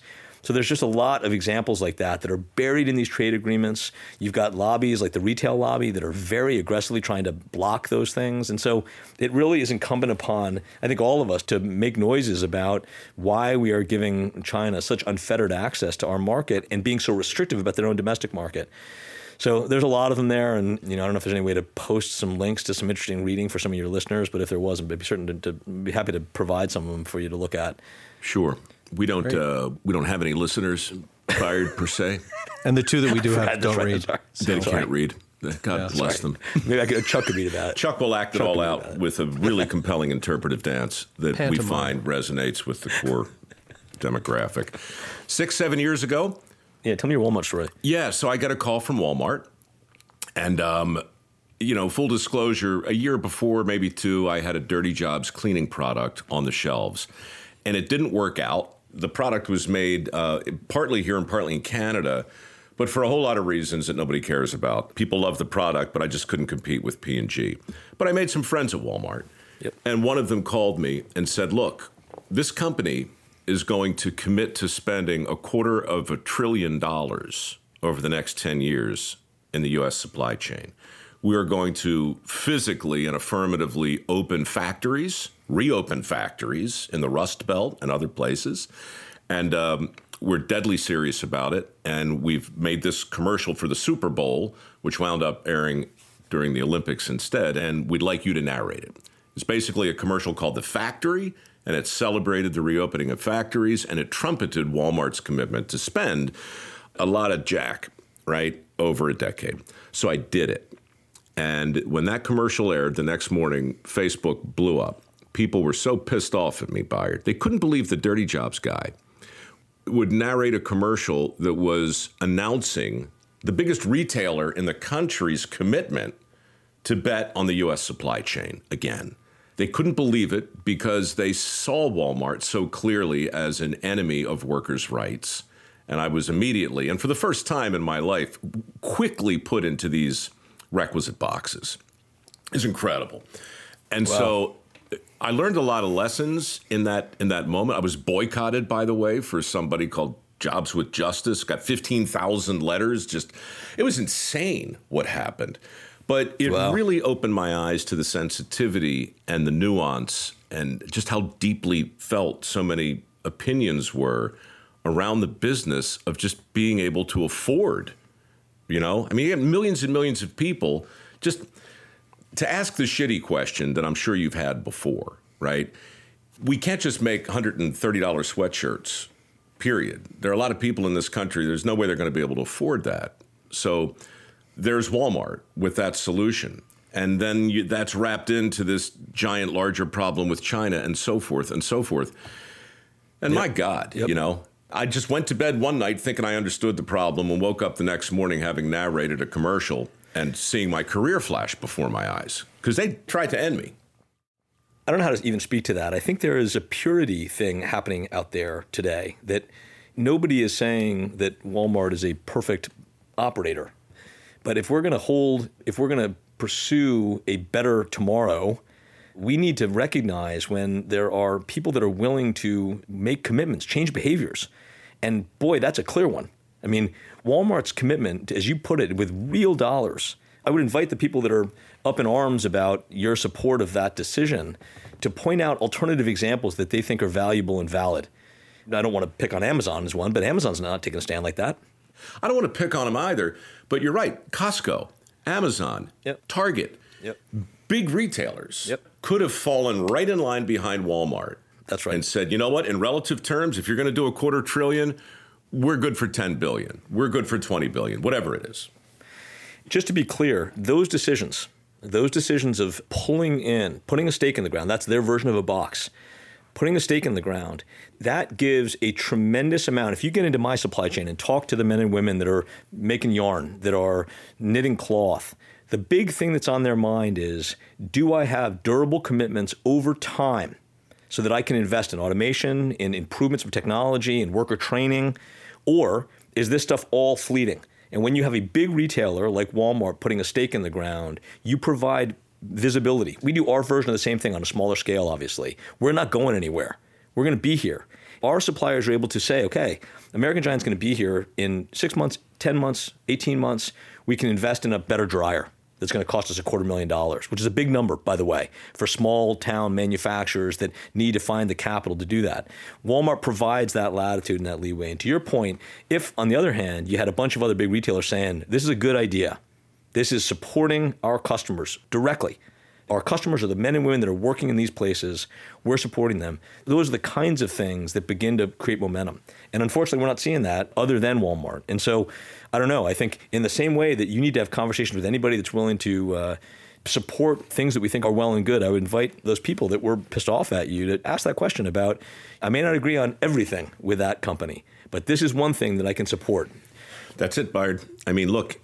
So there's just a lot of examples like that are buried in these trade agreements. You've got lobbies like the retail lobby that are very aggressively trying to block those things. And so it really is incumbent upon, I think, all of us to make noises about why we are giving China such unfettered access to our market and being so restrictive about their own domestic market. So there's a lot of them there, and I don't know if there's any way to post some links to some interesting reading for some of your listeners, but if there wasn't, I'd be certain to be happy to provide some of them for you to look at.
Sure. We don't have any listeners fired per se.
And the two that we do have don't read.
They can't read. God bless them.
Maybe Chuck could read about it.
Chuck will act it all out with a really compelling interpretive dance that we find resonates with the core demographic. 6-7 years ago.
Yeah, tell me your Walmart story.
Yeah, so I got a call from Walmart. And, full disclosure, a year before, maybe two, I had a Dirty Jobs cleaning product on the shelves. And it didn't work out. The product was made partly here and partly in Canada, but for a whole lot of reasons that nobody cares about. People love the product, but I just couldn't compete with P&G. But I made some friends at Walmart.
Yep.
And one of them called me and said, look, this company is going to commit to spending $250 billion over the next 10 years in the U.S. supply chain. We are going to physically and affirmatively reopen factories in the Rust Belt and other places. And we're deadly serious about it. And we've made this commercial for the Super Bowl, which wound up airing during the Olympics instead. And we'd like you to narrate it. It's basically a commercial called The Factory, and it celebrated the reopening of factories, and it trumpeted Walmart's commitment to spend a lot of jack, right, over a decade. So I did it. And when that commercial aired the next morning, Facebook blew up. People were so pissed off at me, Bayard. They couldn't believe the Dirty Jobs guy would narrate a commercial that was announcing the biggest retailer in the country's commitment to bet on the U.S. supply chain again. They couldn't believe it because they saw Walmart so clearly as an enemy of workers' rights. And I was immediately, and for the first time in my life, quickly put into these requisite boxes. It's incredible. And so I learned a lot of lessons in that moment. I was boycotted, by the way, for somebody called Jobs with Justice. Got 15,000 letters. It was insane what happened. But it really opened my eyes to the sensitivity and the nuance and just how deeply felt so many opinions were around the business of just being able to afford, you have millions and millions of people just to ask the shitty question that I'm sure you've had before, right? We can't just make $130 sweatshirts, period. There are a lot of people in this country, there's no way they're going to be able to afford that. So there's Walmart with that solution. And then that's wrapped into this giant, larger problem with China and so forth and so forth. And my God, I just went to bed one night thinking I understood the problem and woke up the next morning having narrated a commercial and seeing my career flash before my eyes because they tried to end me.
I don't know how to even speak to that. I think there is a purity thing happening out there today that nobody is saying that Walmart is a perfect operator. But if we're going to pursue a better tomorrow, we need to recognize when there are people that are willing to make commitments, change behaviors. And boy, that's a clear one. I mean, Walmart's commitment, as you put it, with real dollars. I would invite the people that are up in arms about your support of that decision to point out alternative examples that they think are valuable and valid. I don't want to pick on Amazon as one, but Amazon's not taking a stand like that.
I don't want to pick on them either, but you're right. Costco, Amazon, Target, big retailers could have fallen right in line behind Walmart.
That's right.
And said, you know what, in relative terms, if you're going to do $250 billion, we're good for $10 billion. We're good for $20 billion, whatever it is.
Just to be clear, those decisions of putting a stake in the ground, that's their version of a box, putting a stake in the ground, that gives a tremendous amount. If you get into my supply chain and talk to the men and women that are making yarn, that are knitting cloth, the big thing that's on their mind is, do I have durable commitments over time so that I can invest in automation, in improvements of technology, in worker training, or is this stuff all fleeting? And when you have a big retailer like Walmart putting a stake in the ground, you provide visibility. We do our version of the same thing on a smaller scale, obviously. We're not going anywhere. We're going to be here. our suppliers are able to say, okay, American Giant's going to be here in 6 months, 10 months, 18 months, we can invest in a better dryer that's going to cost us $250,000, which is a big number, by the way, for small town manufacturers that need to find the capital to do that. Walmart provides that latitude and that leeway. And to your point, if, on the other hand, you had a bunch of other big retailers saying, this is a good idea, this is supporting our customers directly. Our customers are the men and women that are working in these places. We're supporting them. Those are the kinds of things that begin to create momentum. And unfortunately, we're not seeing that other than Walmart. And so, I don't know. I think in the same way that you need to have conversations with anybody that's willing to support things that we think are well and good, I would invite those people that were pissed off at you to ask that question about, I may not agree on everything with that company, but this is one thing that I can support.
That's it, Bayard. I mean, look,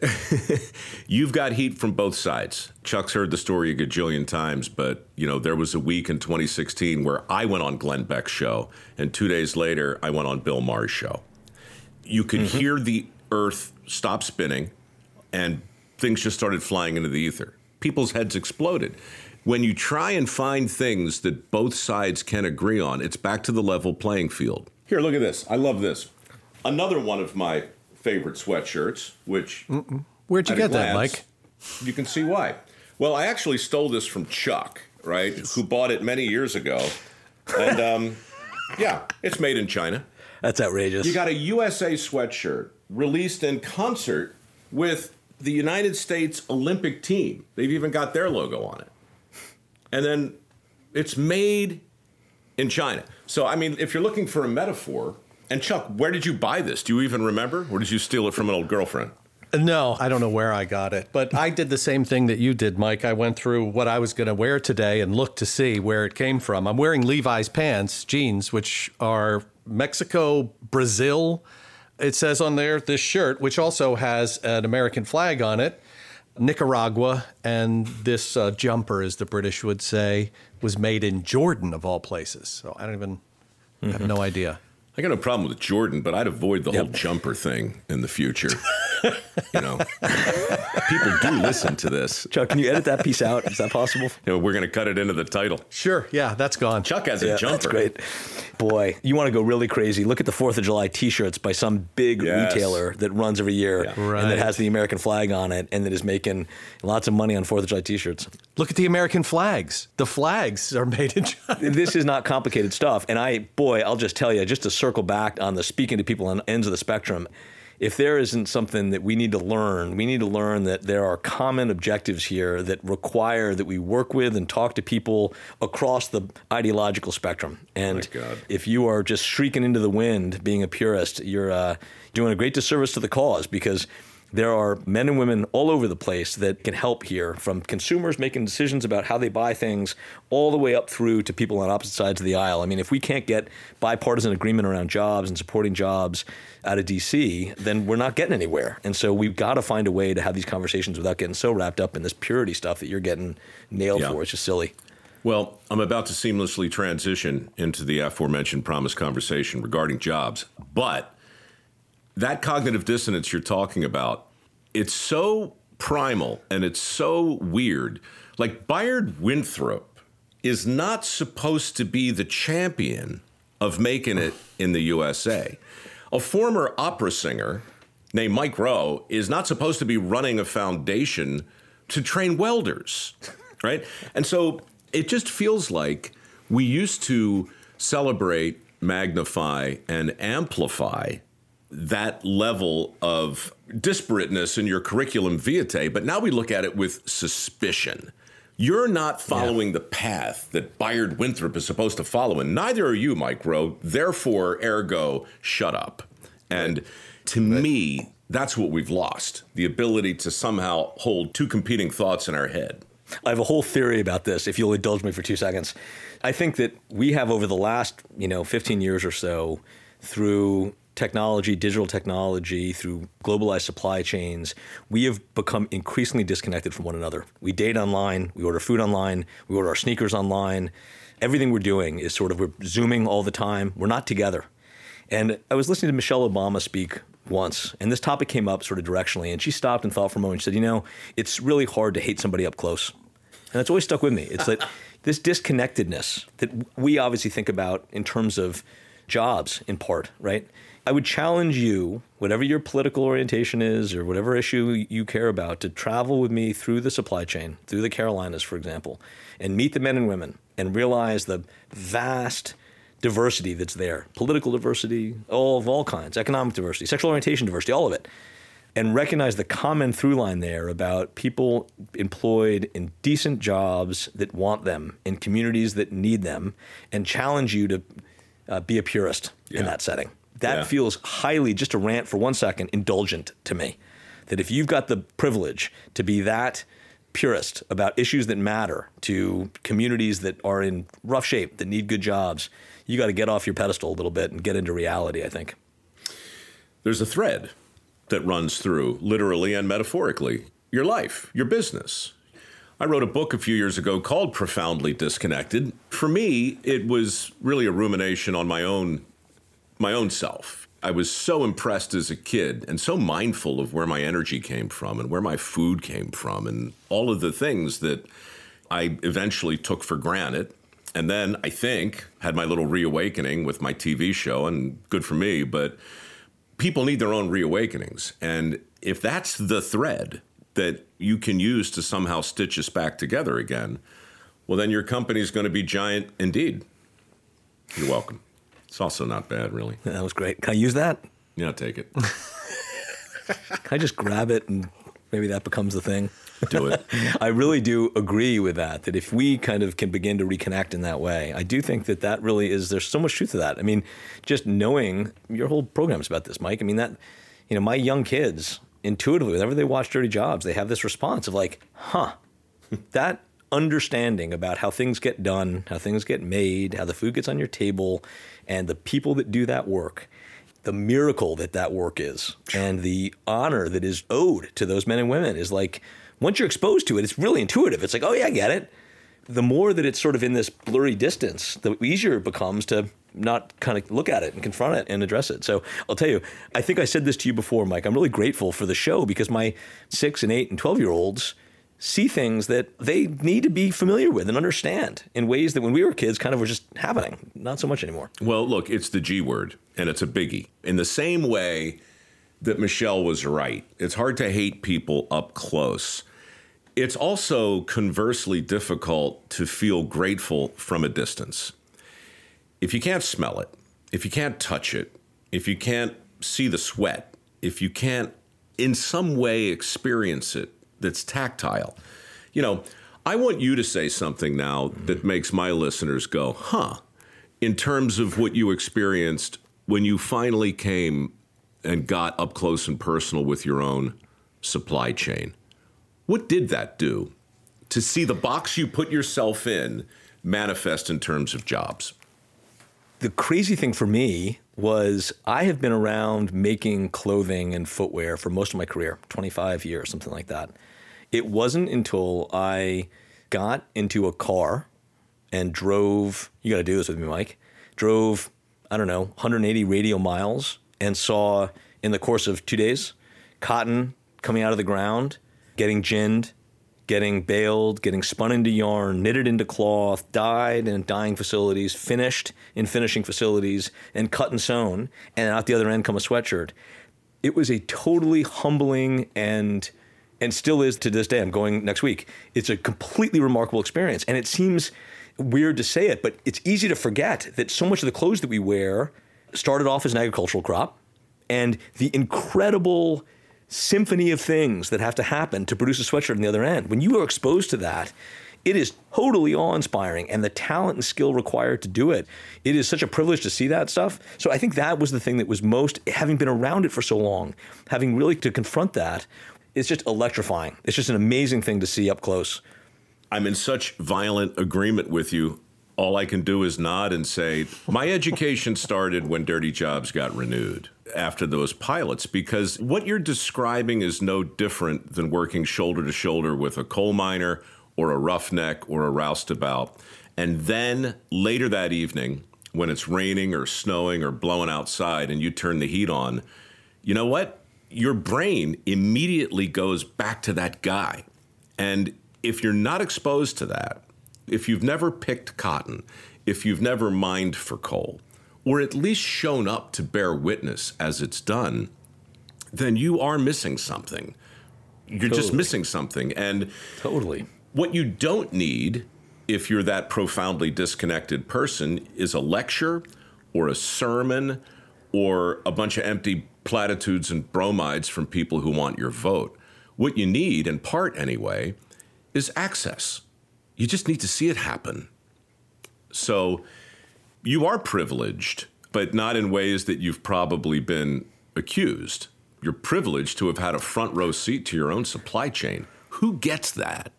you've got heat from both sides. Chuck's heard the story a gajillion times, but, there was a week in 2016 where I went on Glenn Beck's show, and 2 days later, I went on Bill Maher's show. You could hear the earth stop spinning, and things just started flying into the ether. People's heads exploded. When you try and find things that both sides can agree on, it's back to the level playing field. Here, look at this. I love this. Another one of my favorite sweatshirts, which...
Where'd you get that, Mike?
You can see why. Well, I actually stole this from Chuck, right, who bought it many years ago. And, yeah, it's made in China.
That's outrageous.
You got a USA sweatshirt released in concert with the United States Olympic team. They've even got their logo on it. And then it's made in China. So, I mean, if you're looking for a metaphor... And Chuck, where did you buy this? Do you even remember? Or did you steal it from an old girlfriend?
No, I don't know where I got it. But I did the same thing that you did, Mike. I went through what I was going to wear today and looked to see where it came from. I'm wearing Levi's pants, jeans, which are Mexico, Brazil. It says on there, this shirt, which also has an American flag on it, Nicaragua. And this jumper, as the British would say, was made in Jordan, of all places. So I don't even have no idea.
I got no problem with Jordan, but I'd avoid the whole jumper thing in the future. People do listen to this.
Chuck, can you edit that piece out? Is that possible?
We're going to cut it into the title.
Sure. Yeah, that's gone.
Chuck has a jumper.
That's great. Boy, you want to go really crazy. Look at the 4th of July T-shirts by some big retailer that runs every year and that has the American flag on it and that is making lots of money on 4th of July T-shirts.
Look at the American flags. The flags are made in China.
This is not complicated stuff. And I'll just tell you, just to circle back on the speaking to people on ends of the spectrum, if there isn't something that we need to learn that there are common objectives here that require that we work with and talk to people across the ideological spectrum. And if you are just shrieking into the wind, being a purist, you're doing a great disservice to the cause, because there are men and women all over the place that can help here, from consumers making decisions about how they buy things all the way up through to people on opposite sides of the aisle. I mean, if we can't get bipartisan agreement around jobs and supporting jobs out of D.C., then we're not getting anywhere. And so we've got to find a way to have these conversations without getting so wrapped up in this purity stuff that you're getting nailed for. It's just silly.
Well, I'm about to seamlessly transition into the aforementioned promised conversation regarding jobs, but that cognitive dissonance you're talking about, it's so primal and it's so weird. Like, Bayard Winthrop is not supposed to be the champion of making it in the USA. A former opera singer named Mike Rowe is not supposed to be running a foundation to train welders, right? And so it just feels like we used to celebrate, magnify, and amplify that level of disparateness in your curriculum vitae, but now we look at it with suspicion. You're not following the path that Bayard Winthrop is supposed to follow, and neither are you, Mike Rowe. Therefore, ergo, shut up. And to me, that's what we've lost, the ability to somehow hold two competing thoughts in our head.
I have a whole theory about this, if you'll indulge me for 2 seconds. I think that we have, over the last 15 years or so, through technology, digital technology, through globalized supply chains, we have become increasingly disconnected from one another. We date online, we order food online, we order our sneakers online. Everything we're doing is we're Zooming all the time. We're not together. And I was listening to Michelle Obama speak once, and this topic came up directionally, and she stopped and thought for a moment. She said, it's really hard to hate somebody up close. And that's always stuck with me. It's that this disconnectedness that we obviously think about in terms of jobs in part, right? I would challenge you, whatever your political orientation is or whatever issue you care about, to travel with me through the supply chain, through the Carolinas, for example, and meet the men and women and realize the vast diversity that's there. Political diversity, of all kinds, economic diversity, sexual orientation diversity, all of it. And recognize the common through line there about people employed in decent jobs that want them, in communities that need them, and challenge you to be a purist in that setting. That feels highly, just to rant for 1 second, indulgent to me. That if you've got the privilege to be that purist about issues that matter to communities that are in rough shape, that need good jobs, you got to get off your pedestal a little bit and get into reality, I think.
There's a thread that runs through, literally and metaphorically, your life, your business. I wrote a book a few years ago called Profoundly Disconnected. For me, it was really a rumination on my own self. I was so impressed as a kid and so mindful of where my energy came from and where my food came from and all of the things that I eventually took for granted. And then I think had my little reawakening with my TV show, and good for me, but people need their own reawakenings. And if that's the thread that you can use to somehow stitch us back together again, well, then your company's going to be giant indeed. You're welcome. It's also not bad, really.
That was great. Can I use that?
Yeah, take it.
Can I just grab it and maybe that becomes the thing?
Do it.
I really do agree with that if we kind of can begin to reconnect in that way, I do think that really is, there's so much truth to that. I mean, just knowing your whole program's about this, Mike. I mean, that, my young kids, intuitively, whenever they watch Dirty Jobs, they have this response of like, that understanding about how things get done, how things get made, how the food gets on your table, and the people that do that work, the miracle that work is, and the honor that is owed to those men and women is like, once you're exposed to it, it's really intuitive. It's like, oh yeah, I get it. The more that it's sort of in this blurry distance, the easier it becomes to not kind of look at it and confront it and address it. So I'll tell you, I think I said this to you before, Mike, I'm really grateful for the show because my 6 and 8 and 12-year-olds see things that they need to be familiar with and understand in ways that when we were kids kind of were just happening, not so much anymore.
Well, look, it's the G word, and it's a biggie. In the same way that Michelle was right, it's hard to hate people up close. It's also conversely difficult to feel grateful from a distance. If you can't smell it, if you can't touch it, if you can't see the sweat, if you can't in some way experience it that's tactile, I want you to say something now that makes my listeners go, in terms of what you experienced when you finally came and got up close and personal with your own supply chain. What did that do to see the box you put yourself in manifest in terms of jobs?
The crazy thing for me was I have been around making clothing and footwear for most of my career, 25 years, something like that. It wasn't until I got into a car and drove, you got to do this with me, Mike, drove, 180 radial miles and saw in the course of 2 days, cotton coming out of the ground, getting ginned, getting baled, getting spun into yarn, knitted into cloth, dyed in dyeing facilities, finished in finishing facilities, and cut and sewn, and out the other end come a sweatshirt. It was a totally humbling and still is to this day. I'm going next week. It's a completely remarkable experience, and it seems weird to say it, but it's easy to forget that so much of the clothes that we wear started off as an agricultural crop, and the incredible symphony of things that have to happen to produce a sweatshirt on the other end. When you are exposed to that, it is totally awe-inspiring, and the talent and skill required to do it, it is such a privilege to see that stuff. So I think that was the thing that was most, having been around it for so long, having really to confront that, it's just electrifying. It's just an amazing thing to see up close.
I'm in such violent agreement with you. All I can do is nod and say, my education started when Dirty Jobs got renewed after those pilots, because what you're describing is no different than working shoulder to shoulder with a coal miner or a roughneck or a roustabout. And then later that evening, when it's raining or snowing or blowing outside and you turn the heat on, you know what? Your brain immediately goes back to that guy. And if you're not exposed to that, if you've never picked cotton, if you've never mined for coal, or at least shown up to bear witness as it's done, then you are missing something. You're just missing something. And
Totally.
what you don't need, if you're that profoundly disconnected person, is a lecture or a sermon or a bunch of empty platitudes and bromides from people who want your vote. What you need, in part anyway, is access. You just need to see it happen. So you are privileged, but not in ways that you've probably been accused. You're privileged to have had a front row seat to your own supply chain. Who gets that?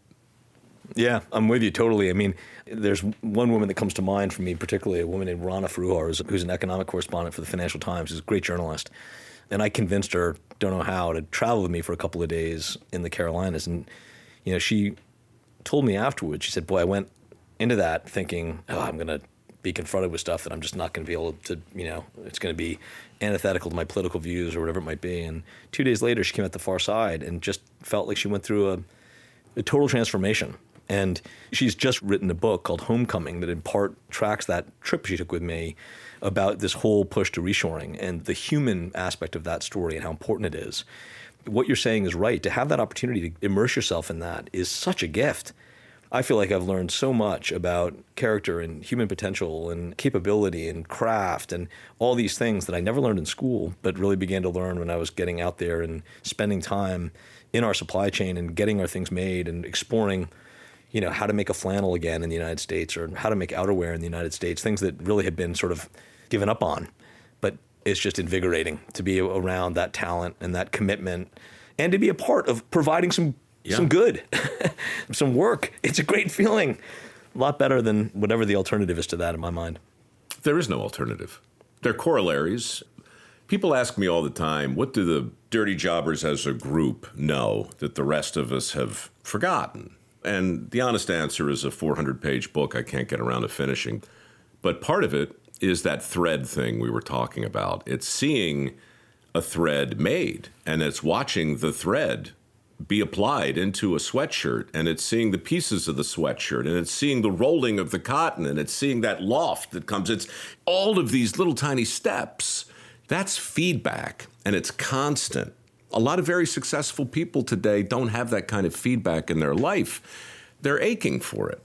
Yeah, I'm with you totally. I mean, there's one woman that comes to mind for me, particularly a woman named Rana Fruhar, who's an economic correspondent for the Financial Times, who's a great journalist. And I convinced her, don't know how, to travel with me for a couple of days in the Carolinas. And, you know, she told me afterwards, she said, boy, I went into that thinking, I'm going to be confronted with stuff that I'm just not going to be able to, it's going to be antithetical to my political views or whatever it might be. And 2 days later, she came out the far side and just felt like she went through a total transformation. And she's just written a book called Homecoming that in part tracks that trip she took with me about this whole push to reshoring and the human aspect of that story and how important it is. What you're saying is right. To have that opportunity to immerse yourself in that is such a gift. I feel like I've learned so much about character and human potential and capability and craft and all these things that I never learned in school, but really began to learn when I was getting out there and spending time in our supply chain and getting our things made and exploring, how to make a flannel again in the United States or how to make outerwear in the United States, things that really had been sort of given up on. But it's just invigorating to be around that talent and that commitment and to be a part of providing some good, some work. It's a great feeling. A lot better than whatever the alternative is to that in my mind.
There is no alternative. They're corollaries. People ask me all the time, what do the dirty jobbers as a group know that the rest of us have forgotten? And the honest answer is a 400-page book I can't get around to finishing. But part of it is that thread thing we were talking about. It's seeing a thread made, and it's watching the thread be applied into a sweatshirt, and it's seeing the pieces of the sweatshirt, and it's seeing the rolling of the cotton, and it's seeing that loft that comes. It's all of these little tiny steps. That's feedback, and it's constant. A lot of very successful people today don't have that kind of feedback in their life. They're aching for it.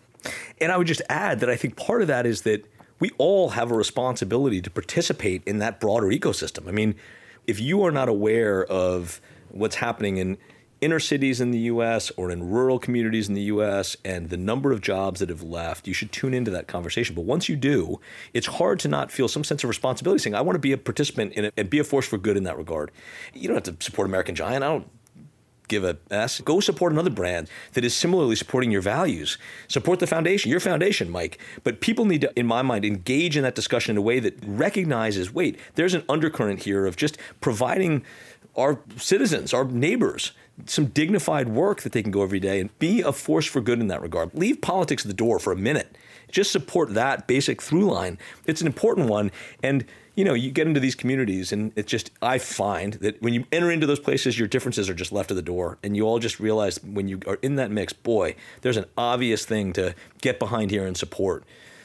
And I would just add that I think part of that is that we all have a responsibility to participate in that broader ecosystem. I mean, if you are not aware of what's happening in inner cities in the U.S. or in rural communities in the U.S. and the number of jobs that have left, you should tune into that conversation. But once you do, it's hard to not feel some sense of responsibility, saying, I want to be a participant in it and be a force for good in that regard. You don't have to support American Giant. I don't give a S. Go support another brand that is similarly supporting your values. Support the foundation, your foundation, Mike. But people need to, in my mind, engage in that discussion in a way that recognizes, wait, there's an undercurrent here of just providing our citizens, our neighbors, some dignified work that they can go every day and be a force for good in that regard. Leave politics at the door for a minute. Just support that basic through line. It's an important one. And, you get into these communities and it's just, I find that when you enter into those places, your differences are just left at the door. And you all just realize when you are in that mix, boy, there's an obvious thing to get behind here and support.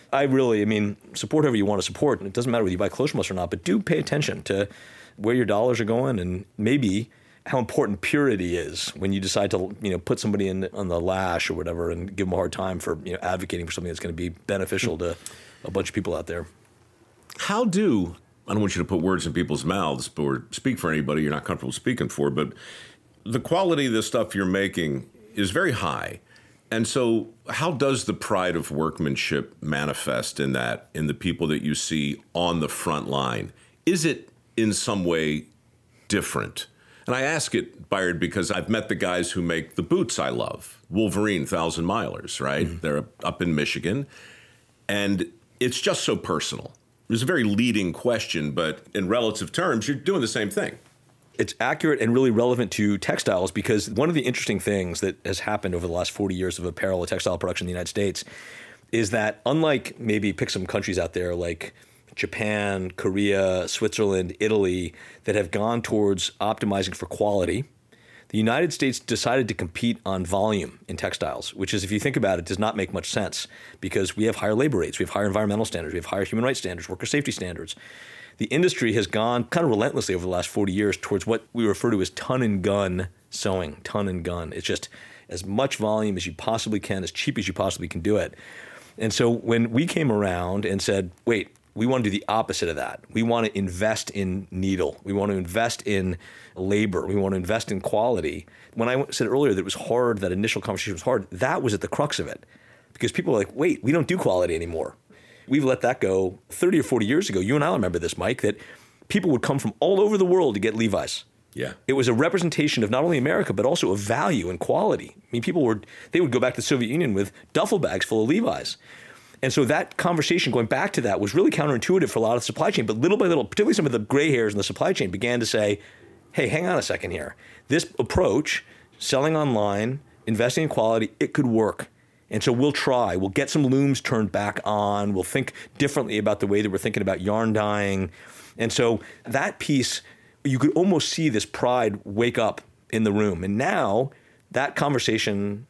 Support whoever you want to support. And it doesn't matter whether you buy clothes from us or not, but do pay attention to where your dollars are going and maybe how important purity is when you decide to, put somebody on the lash or whatever and give them a hard time for, advocating for something that's going to be beneficial to a bunch of people out there.
I don't want you to put words in people's mouths or speak for anybody you're not comfortable speaking for, but the quality of the stuff you're making is very high. And so how does the pride of workmanship manifest in the people that you see on the front line? Is it in some way different? And I ask it, Bayard, because I've met the guys who make the boots I love, Wolverine 1,000 milers, right? Mm-hmm. They're up in Michigan. And it's just so personal. It was a very leading question, but in relative terms, you're doing the same thing.
It's accurate and really relevant to textiles because one of the interesting things that has happened over the last 40 years of apparel and textile production in the United States is that unlike maybe pick some countries out there like Japan, Korea, Switzerland, Italy, that have gone towards optimizing for quality, The United States decided to compete on volume in textiles, which is, if you think about it, does not make much sense because we have higher labor rates, we have higher environmental standards, we have higher human rights standards, worker safety standards. The industry has gone kind of relentlessly over the last 40 years towards what we refer to as ton and gun sewing, ton and gun. It's just as much volume as you possibly can, as cheap as you possibly can do it. And so when we came around and said, wait, we want to do the opposite of that. We want to invest in needle. We want to invest in labor. We want to invest in quality. When I said earlier that it was hard, that initial conversation was hard, that was at the crux of it. Because people were like, wait, we don't do quality anymore. We've let that go 30 or 40 years ago. You and I remember this, Mike, that people would come from all over the world to get Levi's.
Yeah.
It was a representation of not only America, but also of value and quality. I mean, they would go back to the Soviet Union with duffel bags full of Levi's. And so that conversation, going back to that, was really counterintuitive for a lot of the supply chain. But little by little, particularly some of the gray hairs in the supply chain began to say, hey, hang on a second here. This approach, selling online, investing in quality, it could work. And so we'll try. We'll get some looms turned back on. We'll think differently about the way that we're thinking about yarn dyeing. And so that piece, you could almost see this pride wake up in the room. And now that conversation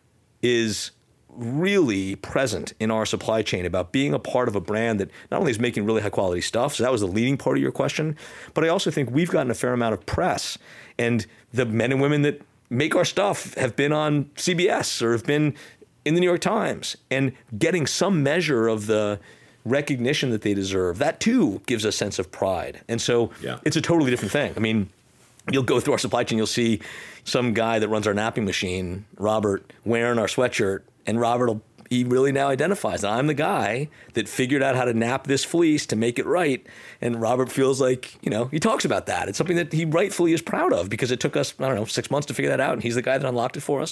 is really present in our supply chain about being a part of a brand that not only is making really high quality stuff, so that was the leading part of your question, but I also think we've gotten a fair amount of press. And the men and women that make our stuff have been on CBS or have been in the New York Times, and getting some measure of the recognition that they deserve, that too gives a sense of pride. And so It's a totally different thing. I mean, you'll go through our supply chain, you'll see some guy that runs our napping machine, Robert, wearing our sweatshirt, and Robert, he really now identifies that I'm the guy that figured out how to nap this fleece to make it right. And Robert feels like, he talks about that. It's something that he rightfully is proud of because it took us, 6 months to figure that out, and he's the guy that unlocked it for us.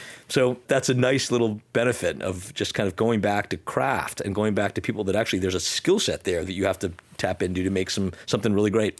So that's a nice little benefit of just kind of going back to craft and going back to people that actually there's a skill set there that you have to tap into to make something really great.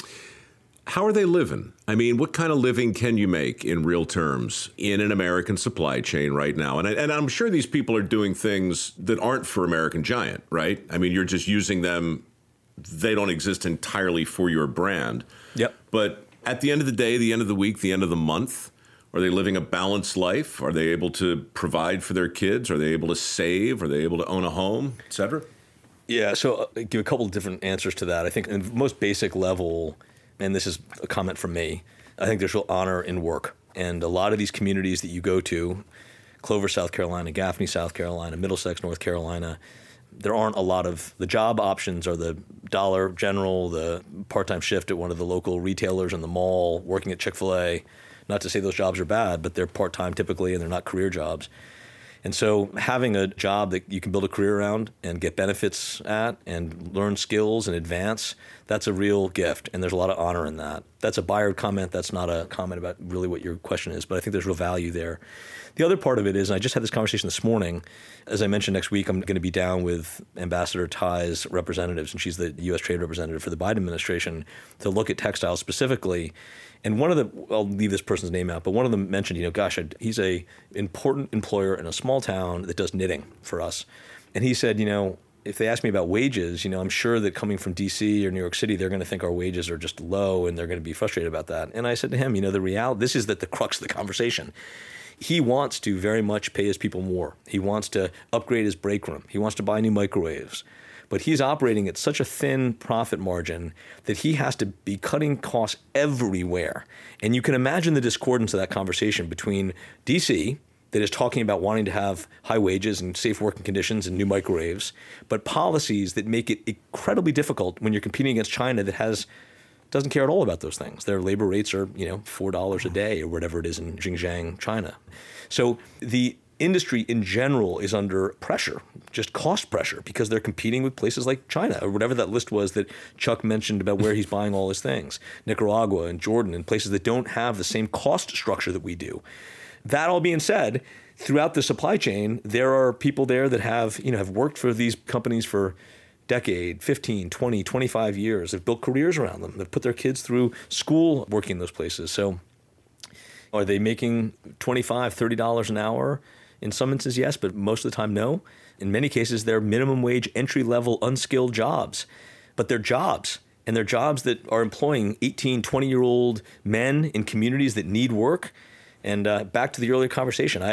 How are they living? I mean, what kind of living can you make in real terms in an American supply chain right now? And I'm sure these people are doing things that aren't for American Giant, right? I mean, you're just using them. They don't exist entirely for your brand.
Yep.
But at the end of the day, the end of the week, the end of the month, are they living a balanced life? Are they able to provide for their kids? Are they able to save? Are they able to own a home, et cetera?
Yeah, so I'll give a couple of different answers to that. I think in the most basic level, and this is a comment from me, I think there's real honor in work. And a lot of these communities that you go to, Clover, South Carolina, Gaffney, South Carolina, Middlesex, North Carolina, there aren't a lot of, the job options are the Dollar General, the part-time shift at one of the local retailers in the mall, working at Chick-fil-A. Not to say those jobs are bad, but they're part-time typically and they're not career jobs. And so having a job that you can build a career around and get benefits at and learn skills and advance, that's a real gift. And there's a lot of honor in that. That's a buyer comment. That's not a comment about really what your question is, but I think there's real value there. The other part of it is, and I just had this conversation this morning, as I mentioned, next week I'm going to be down with Ambassador Ty's representatives, and she's the U.S. trade representative for the Biden administration, to look at textiles specifically. And one of I'll leave this person's name out, but one of them mentioned, he's a important employer in a small town that does knitting for us. And he said, if they ask me about wages, I'm sure that coming from D.C. or New York City, they're going to think our wages are just low and they're going to be frustrated about that. And I said to him, the reality, this is the crux of the conversation. He wants to very much pay his people more. He wants to upgrade his break room. He wants to buy new microwaves. But he's operating at such a thin profit margin that he has to be cutting costs everywhere. And you can imagine the discordance of that conversation between D.C., that is talking about wanting to have high wages and safe working conditions and new microwaves, but policies that make it incredibly difficult when you're competing against China that doesn't care at all about those things. Their labor rates are, $4 a day or whatever it is in Xinjiang, China. So the industry in general is under pressure, just cost pressure, because they're competing with places like China or whatever that list was that Chuck mentioned about where he's buying all his things, Nicaragua and Jordan and places that don't have the same cost structure that we do. That all being said, throughout the supply chain, there are people there that have worked for these companies for decade, 15, 20, 25 years. They've built careers around them. They've put their kids through school working in those places. So are they making $25, $30 an hour? In some instances, yes, but most of the time, no. In many cases, they're minimum wage, entry-level, unskilled jobs. But they're jobs, and they're jobs that are employing 18, 20-year-old men in communities that need work. And back to the earlier conversation,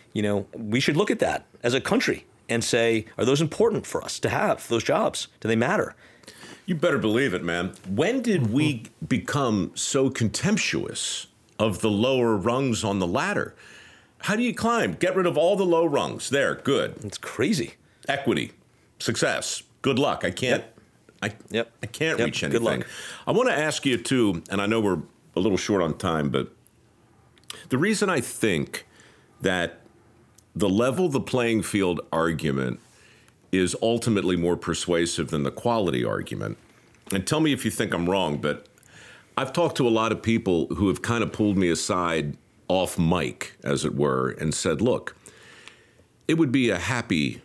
we should look at that as a country and say, are those important for us to have, those jobs? Do they matter?
You better believe it, man. When did we become so contemptuous of the lower rungs on the ladder? How do you climb? Get rid of all the low rungs. There, good.
It's crazy.
Equity, success, good luck. I can't reach anything.
Good luck.
I want to ask you too, and I know we're a little short on time, but the reason I think that the level the playing field argument is ultimately more persuasive than the quality argument, and tell me if you think I'm wrong, but I've talked to a lot of people who have kind of pulled me aside off mic, as it were, and said, look, it would be a happy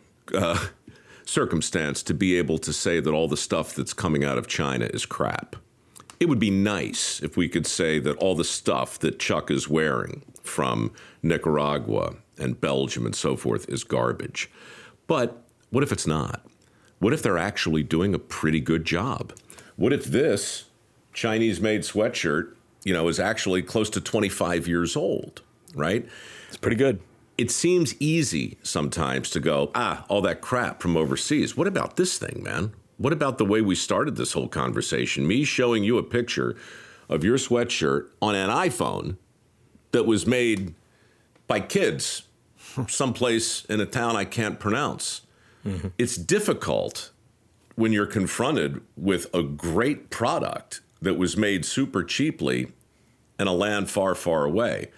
circumstance to be able to say that all the stuff that's coming out of China is crap. It would be nice if we could say that all the stuff that Chuck is wearing from Nicaragua and Belgium and so forth is garbage. But what if it's not? What if they're actually doing a pretty good job? What if this Chinese-made sweatshirt, is actually close to 25 years old, right?
It's pretty good.
It seems easy sometimes to go, all that crap from overseas. What about this thing, man? What about the way we started this whole conversation? Me showing you a picture of your sweatshirt on an iPhone that was made by kids someplace in a town I can't pronounce. Mm-hmm. It's difficult when you're confronted with a great product that was made super cheaply in a land far, far away.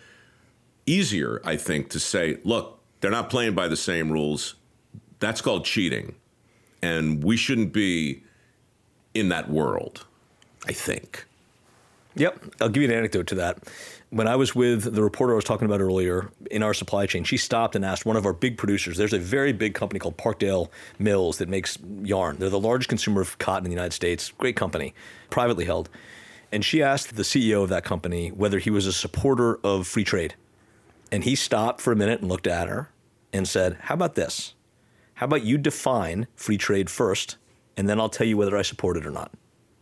Easier, I think, to say, look, they're not playing by the same rules. That's called cheating. And we shouldn't be in that world, I think.
Yep. I'll give you an anecdote to that. When I was with the reporter I was talking about earlier in our supply chain, she stopped and asked one of our big producers. There's a very big company called Parkdale Mills that makes yarn. They're the largest consumer of cotton in the United States. Great company, privately held. And she asked the CEO of that company whether he was a supporter of free trade. And he stopped for a minute and looked at her and said, how about this? How about you define free trade first, and then I'll tell you whether I support it or not.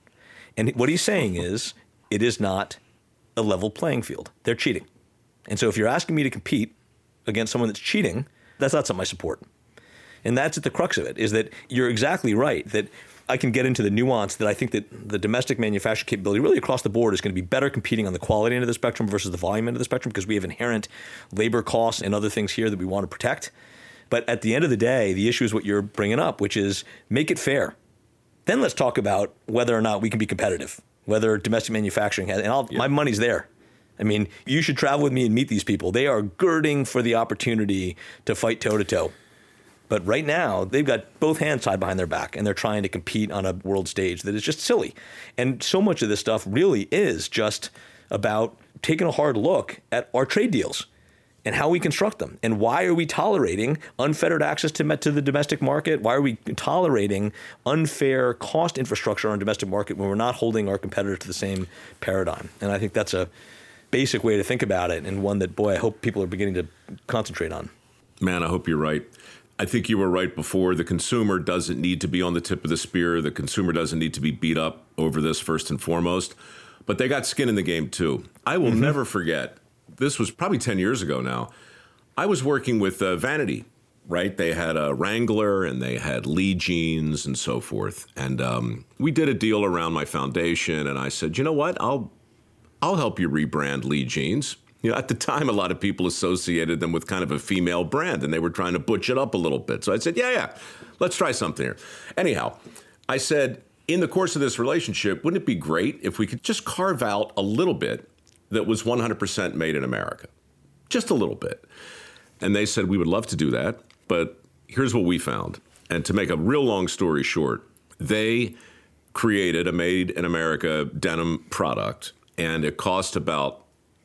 And what he's saying is, it is not a level playing field. They're cheating. And so if you're asking me to compete against someone that's cheating, that's not something I support. And that's at the crux of it, is that you're exactly right, that I can get into the nuance that I think that the domestic manufacturing capability really across the board is going to be better competing on the quality end of the spectrum versus the volume end of the spectrum, because we have inherent labor costs and other things here that we want to protect. But at the end of the day, the issue is what you're bringing up, which is make it fair. Then let's talk about whether or not we can be competitive, whether domestic manufacturing has, and my money's there. I mean, you should travel with me and meet these people. They are girding for the opportunity to fight toe-to-toe. But right now, they've got both hands tied behind their back, and they're trying to compete on a world stage that is just silly. And so much of this stuff really is just about taking a hard look at our trade deals and how we construct them. And why are we tolerating unfettered access to the domestic market? Why are we tolerating unfair cost infrastructure on the domestic market when we're not holding our competitors to the same paradigm? And I think that's a basic way to think about it, and one that, boy, I hope people are beginning to concentrate on.
Man, I hope you're right. I think you were right before. The consumer doesn't need to be on the tip of the spear. The consumer doesn't need to be beat up over this first and foremost. But they got skin in the game, too. I will never forget. This was probably 10 years ago now. I was working with Vanity, right? They had a Wrangler and they had Lee jeans and so forth. And we did a deal around my foundation. And I said, you know what? I'll help you rebrand Lee jeans. At the time, a lot of people associated them with kind of a female brand, and they were trying to butch it up a little bit. So I said, yeah, let's try something here. Anyhow, I said, in the course of this relationship, wouldn't it be great if we could just carve out a little bit that was 100% made in America? Just a little bit. And they said, we would love to do that, but here's what we found. And to make a real long story short, they created a made in America denim product, and it cost about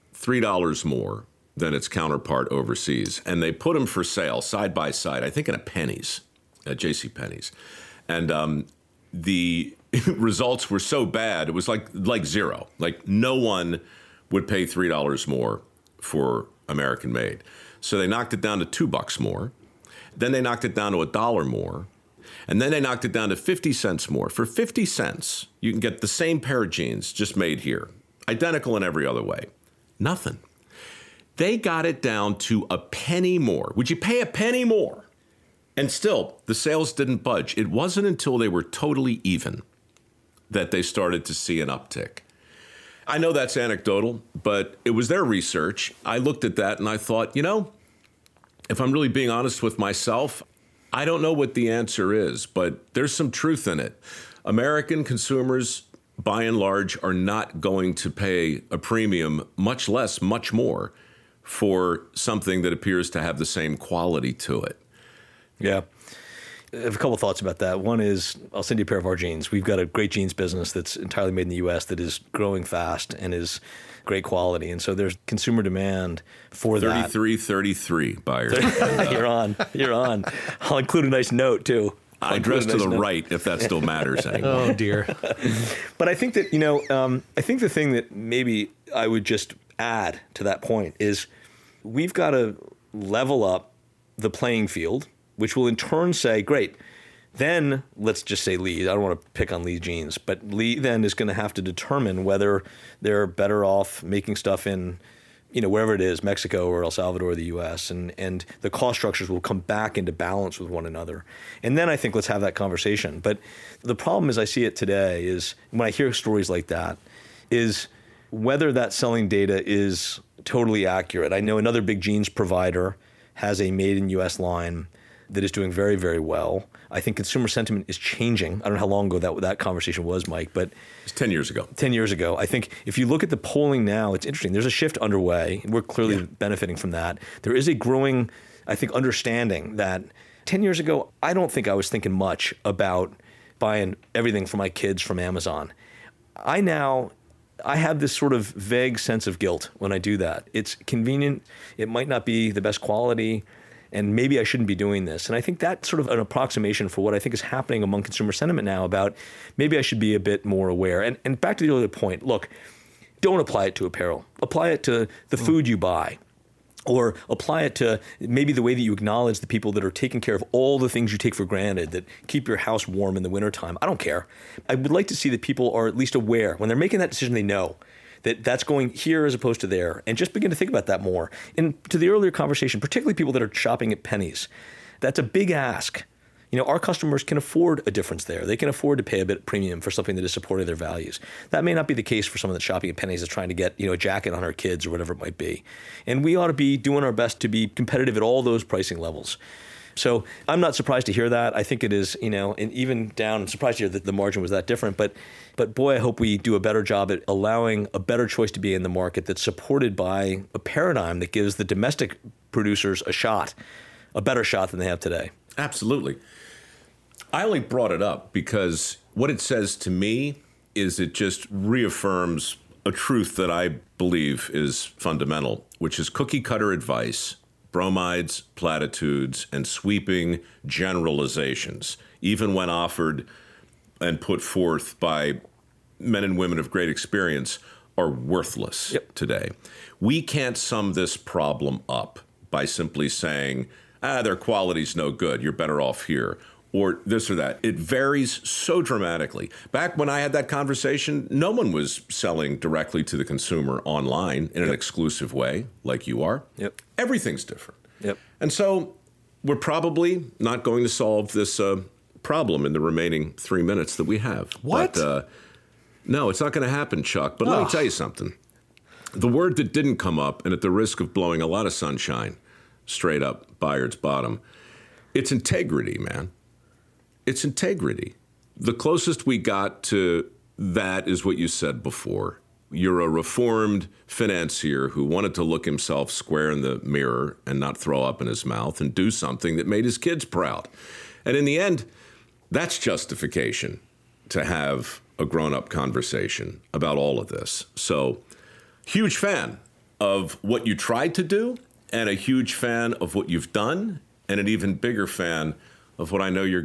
$3 more than its counterpart overseas. And they put them for sale side by side, I think in a Penny's, at JCPenney's. And the results were so bad, it was like zero. Like no one would pay $3 more for American made. So they knocked it down to $2 more. Then they knocked it down to $1 more. And then they knocked it down to 50 cents more. For 50 cents, you can get the same pair of jeans just made here, identical in every other way. Nothing. They got it down to a penny more. Would you pay a penny more? And still, the sales didn't budge. It wasn't until they were totally even that they started to see an uptick. I know that's anecdotal, but it was their research. I looked at that and I thought, if I'm really being honest with myself, I don't know what the answer is, but there's some truth in it. American consumers, by and large, are not going to pay a premium, much less, much more, for something that appears to have the same quality to it.
Yeah. I have a couple of thoughts about that. One is, I'll send you a pair of our jeans. We've got a great jeans business that's entirely made in the U.S. that is growing fast and is great quality. And so there's consumer demand for
33 buyers.
You're on. I'll include a nice note, too.
I dress to the right, if that still matters anymore.
Oh, dear.
But I think that, I think the thing that maybe I would just add to that point is we've got to level up the playing field, which will in turn say, great, then let's just say Lee. I don't want to pick on Lee Jeans, but Lee then is going to have to determine whether they're better off making stuff in, wherever it is, Mexico or El Salvador or the U.S., and the cost structures will come back into balance with one another. And then I think let's have that conversation. But the problem as I see it today is, when I hear stories like that, is whether that selling data is totally accurate. I know another big jeans provider has a made in U.S. line that is doing very, very well. I think consumer sentiment is changing. I don't know how long ago that conversation was, Mike, but
it's 10 years ago.
10 years ago. I think if you look at the polling now, it's interesting. There's a shift underway. We're clearly benefiting from that. There is a growing, I think, understanding that 10 years ago, I don't think I was thinking much about buying everything for my kids from Amazon. I have this sort of vague sense of guilt when I do that. It's convenient. It might not be the best quality, and maybe I shouldn't be doing this. And I think that's sort of an approximation for what I think is happening among consumer sentiment now about maybe I should be a bit more aware. And back to the earlier point, look, don't apply it to apparel. Apply it to the food you buy. Or apply it to maybe the way that you acknowledge the people that are taking care of all the things you take for granted that keep your house warm in the wintertime. I don't care. I would like to see that people are at least aware. When they're making that decision, they know that that's going here as opposed to there, and just begin to think about that more. And to the earlier conversation, particularly people that are shopping at Penny's, that's a big ask. Our customers can afford a difference there. They can afford to pay a bit premium for something that is supporting their values. That may not be the case for someone that's shopping at Penny's that's trying to get, a jacket on her kids or whatever it might be. And we ought to be doing our best to be competitive at all those pricing levels. So I'm not surprised to hear that. I think it is, and even down, I'm surprised to hear that the margin was that different. But boy, I hope we do a better job at allowing a better choice to be in the market that's supported by a paradigm that gives the domestic producers a better shot than they have today.
Absolutely. I only brought it up because what it says to me is it just reaffirms a truth that I believe is fundamental, which is cookie cutter advice, bromides, platitudes, and sweeping generalizations, even when offered and put forth by men and women of great experience, are worthless today. We can't sum this problem up by simply saying, their quality's no good, you're better off here, or this or that. It varies so dramatically. Back when I had that conversation, no one was selling directly to the consumer online in an exclusive way like you are. Everything's different. And so we're probably not going to solve this problem in the remaining 3 minutes that we have.
What?
But, no, it's not going to happen, Chuck. But let me tell you something. The word that didn't come up, and at the risk of blowing a lot of sunshine straight up Bayard's bottom, it's integrity, man. It's integrity. The closest we got to that is what you said before. You're a reformed financier who wanted to look himself square in the mirror and not throw up in his mouth and do something that made his kids proud. And in the end, that's justification to have a grown-up conversation about all of this. So, huge fan of what you tried to do, and a huge fan of what you've done, and an even bigger fan of what I know you're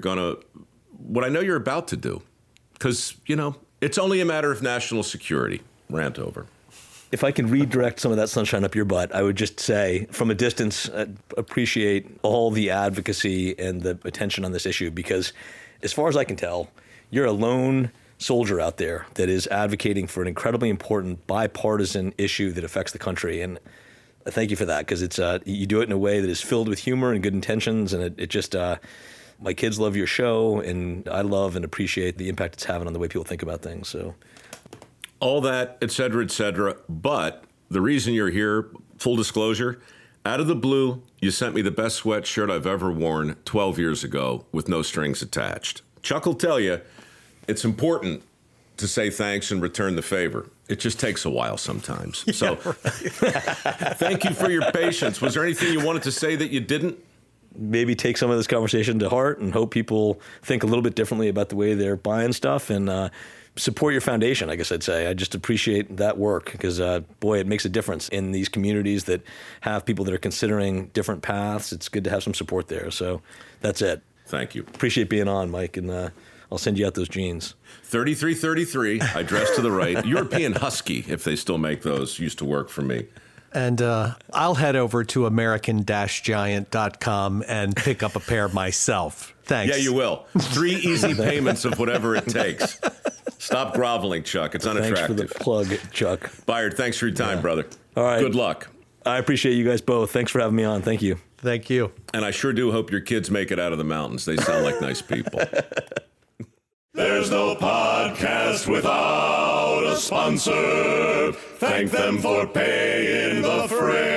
about to do. Because, it's only a matter of national security. Rant over.
If I can redirect some of that sunshine up your butt, I would just say, from a distance, appreciate all the advocacy and the attention on this issue, because as far as I can tell, you're a lone soldier out there that is advocating for an incredibly important bipartisan issue that affects the country. And thank you for that, because it's you do it in a way that is filled with humor and good intentions, and it just my kids love your show, and I love and appreciate the impact it's having on the way people think about things. So
all that, et cetera, but the reason you're here, full disclosure, out of the blue, you sent me the best sweatshirt I've ever worn 12 years ago with no strings attached. Chuck will tell you, it's important to say thanks and return the favor. It just takes a while sometimes. So thank you for your patience. Was there anything you wanted to say that you didn't?
Maybe take some of this conversation to heart and hope people think a little bit differently about the way they're buying stuff, and support your foundation, I guess I'd say. I just appreciate that work because, boy, it makes a difference in these communities that have people that are considering different paths. It's good to have some support there. So that's it.
Thank you.
Appreciate being on, Mike, and I'll send you out those jeans.
3333, I dress to the right. European Husky, if they still make those, used to work for me.
And I'll head over to American-Giant.com and pick up a pair myself. Thanks.
Yeah, you will. 3 easy payments of whatever it takes. Stop groveling, Chuck. It's unattractive.
Thanks for the plug, Chuck.
Byard, thanks for your time, brother.
All right.
Good luck.
I appreciate you guys both. Thanks for having me on. Thank you.
Thank you.
And I sure do hope your kids make it out of the mountains. They sound like nice people.
There's no podcast without a sponsor. Thank them for paying the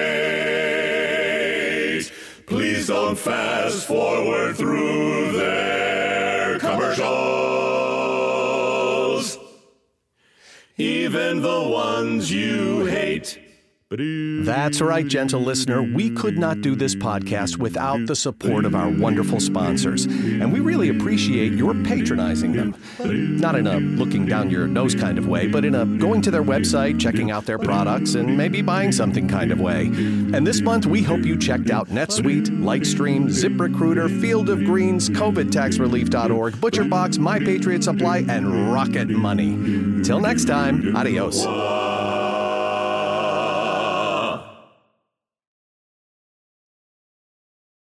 freight. Please don't fast forward through their commercials, even the ones you hate.
That's right, gentle listener. We could not do this podcast without the support of our wonderful sponsors, and we really appreciate your patronizing them. Not in a looking down your nose kind of way, but in a going to their website, checking out their products, and maybe buying something kind of way. And this month, we hope you checked out NetSuite, Lightstream, ZipRecruiter, Field of Greens, COVIDTaxRelief.org, ButcherBox, My Patriot Supply, and Rocket Money. Till next time, adios.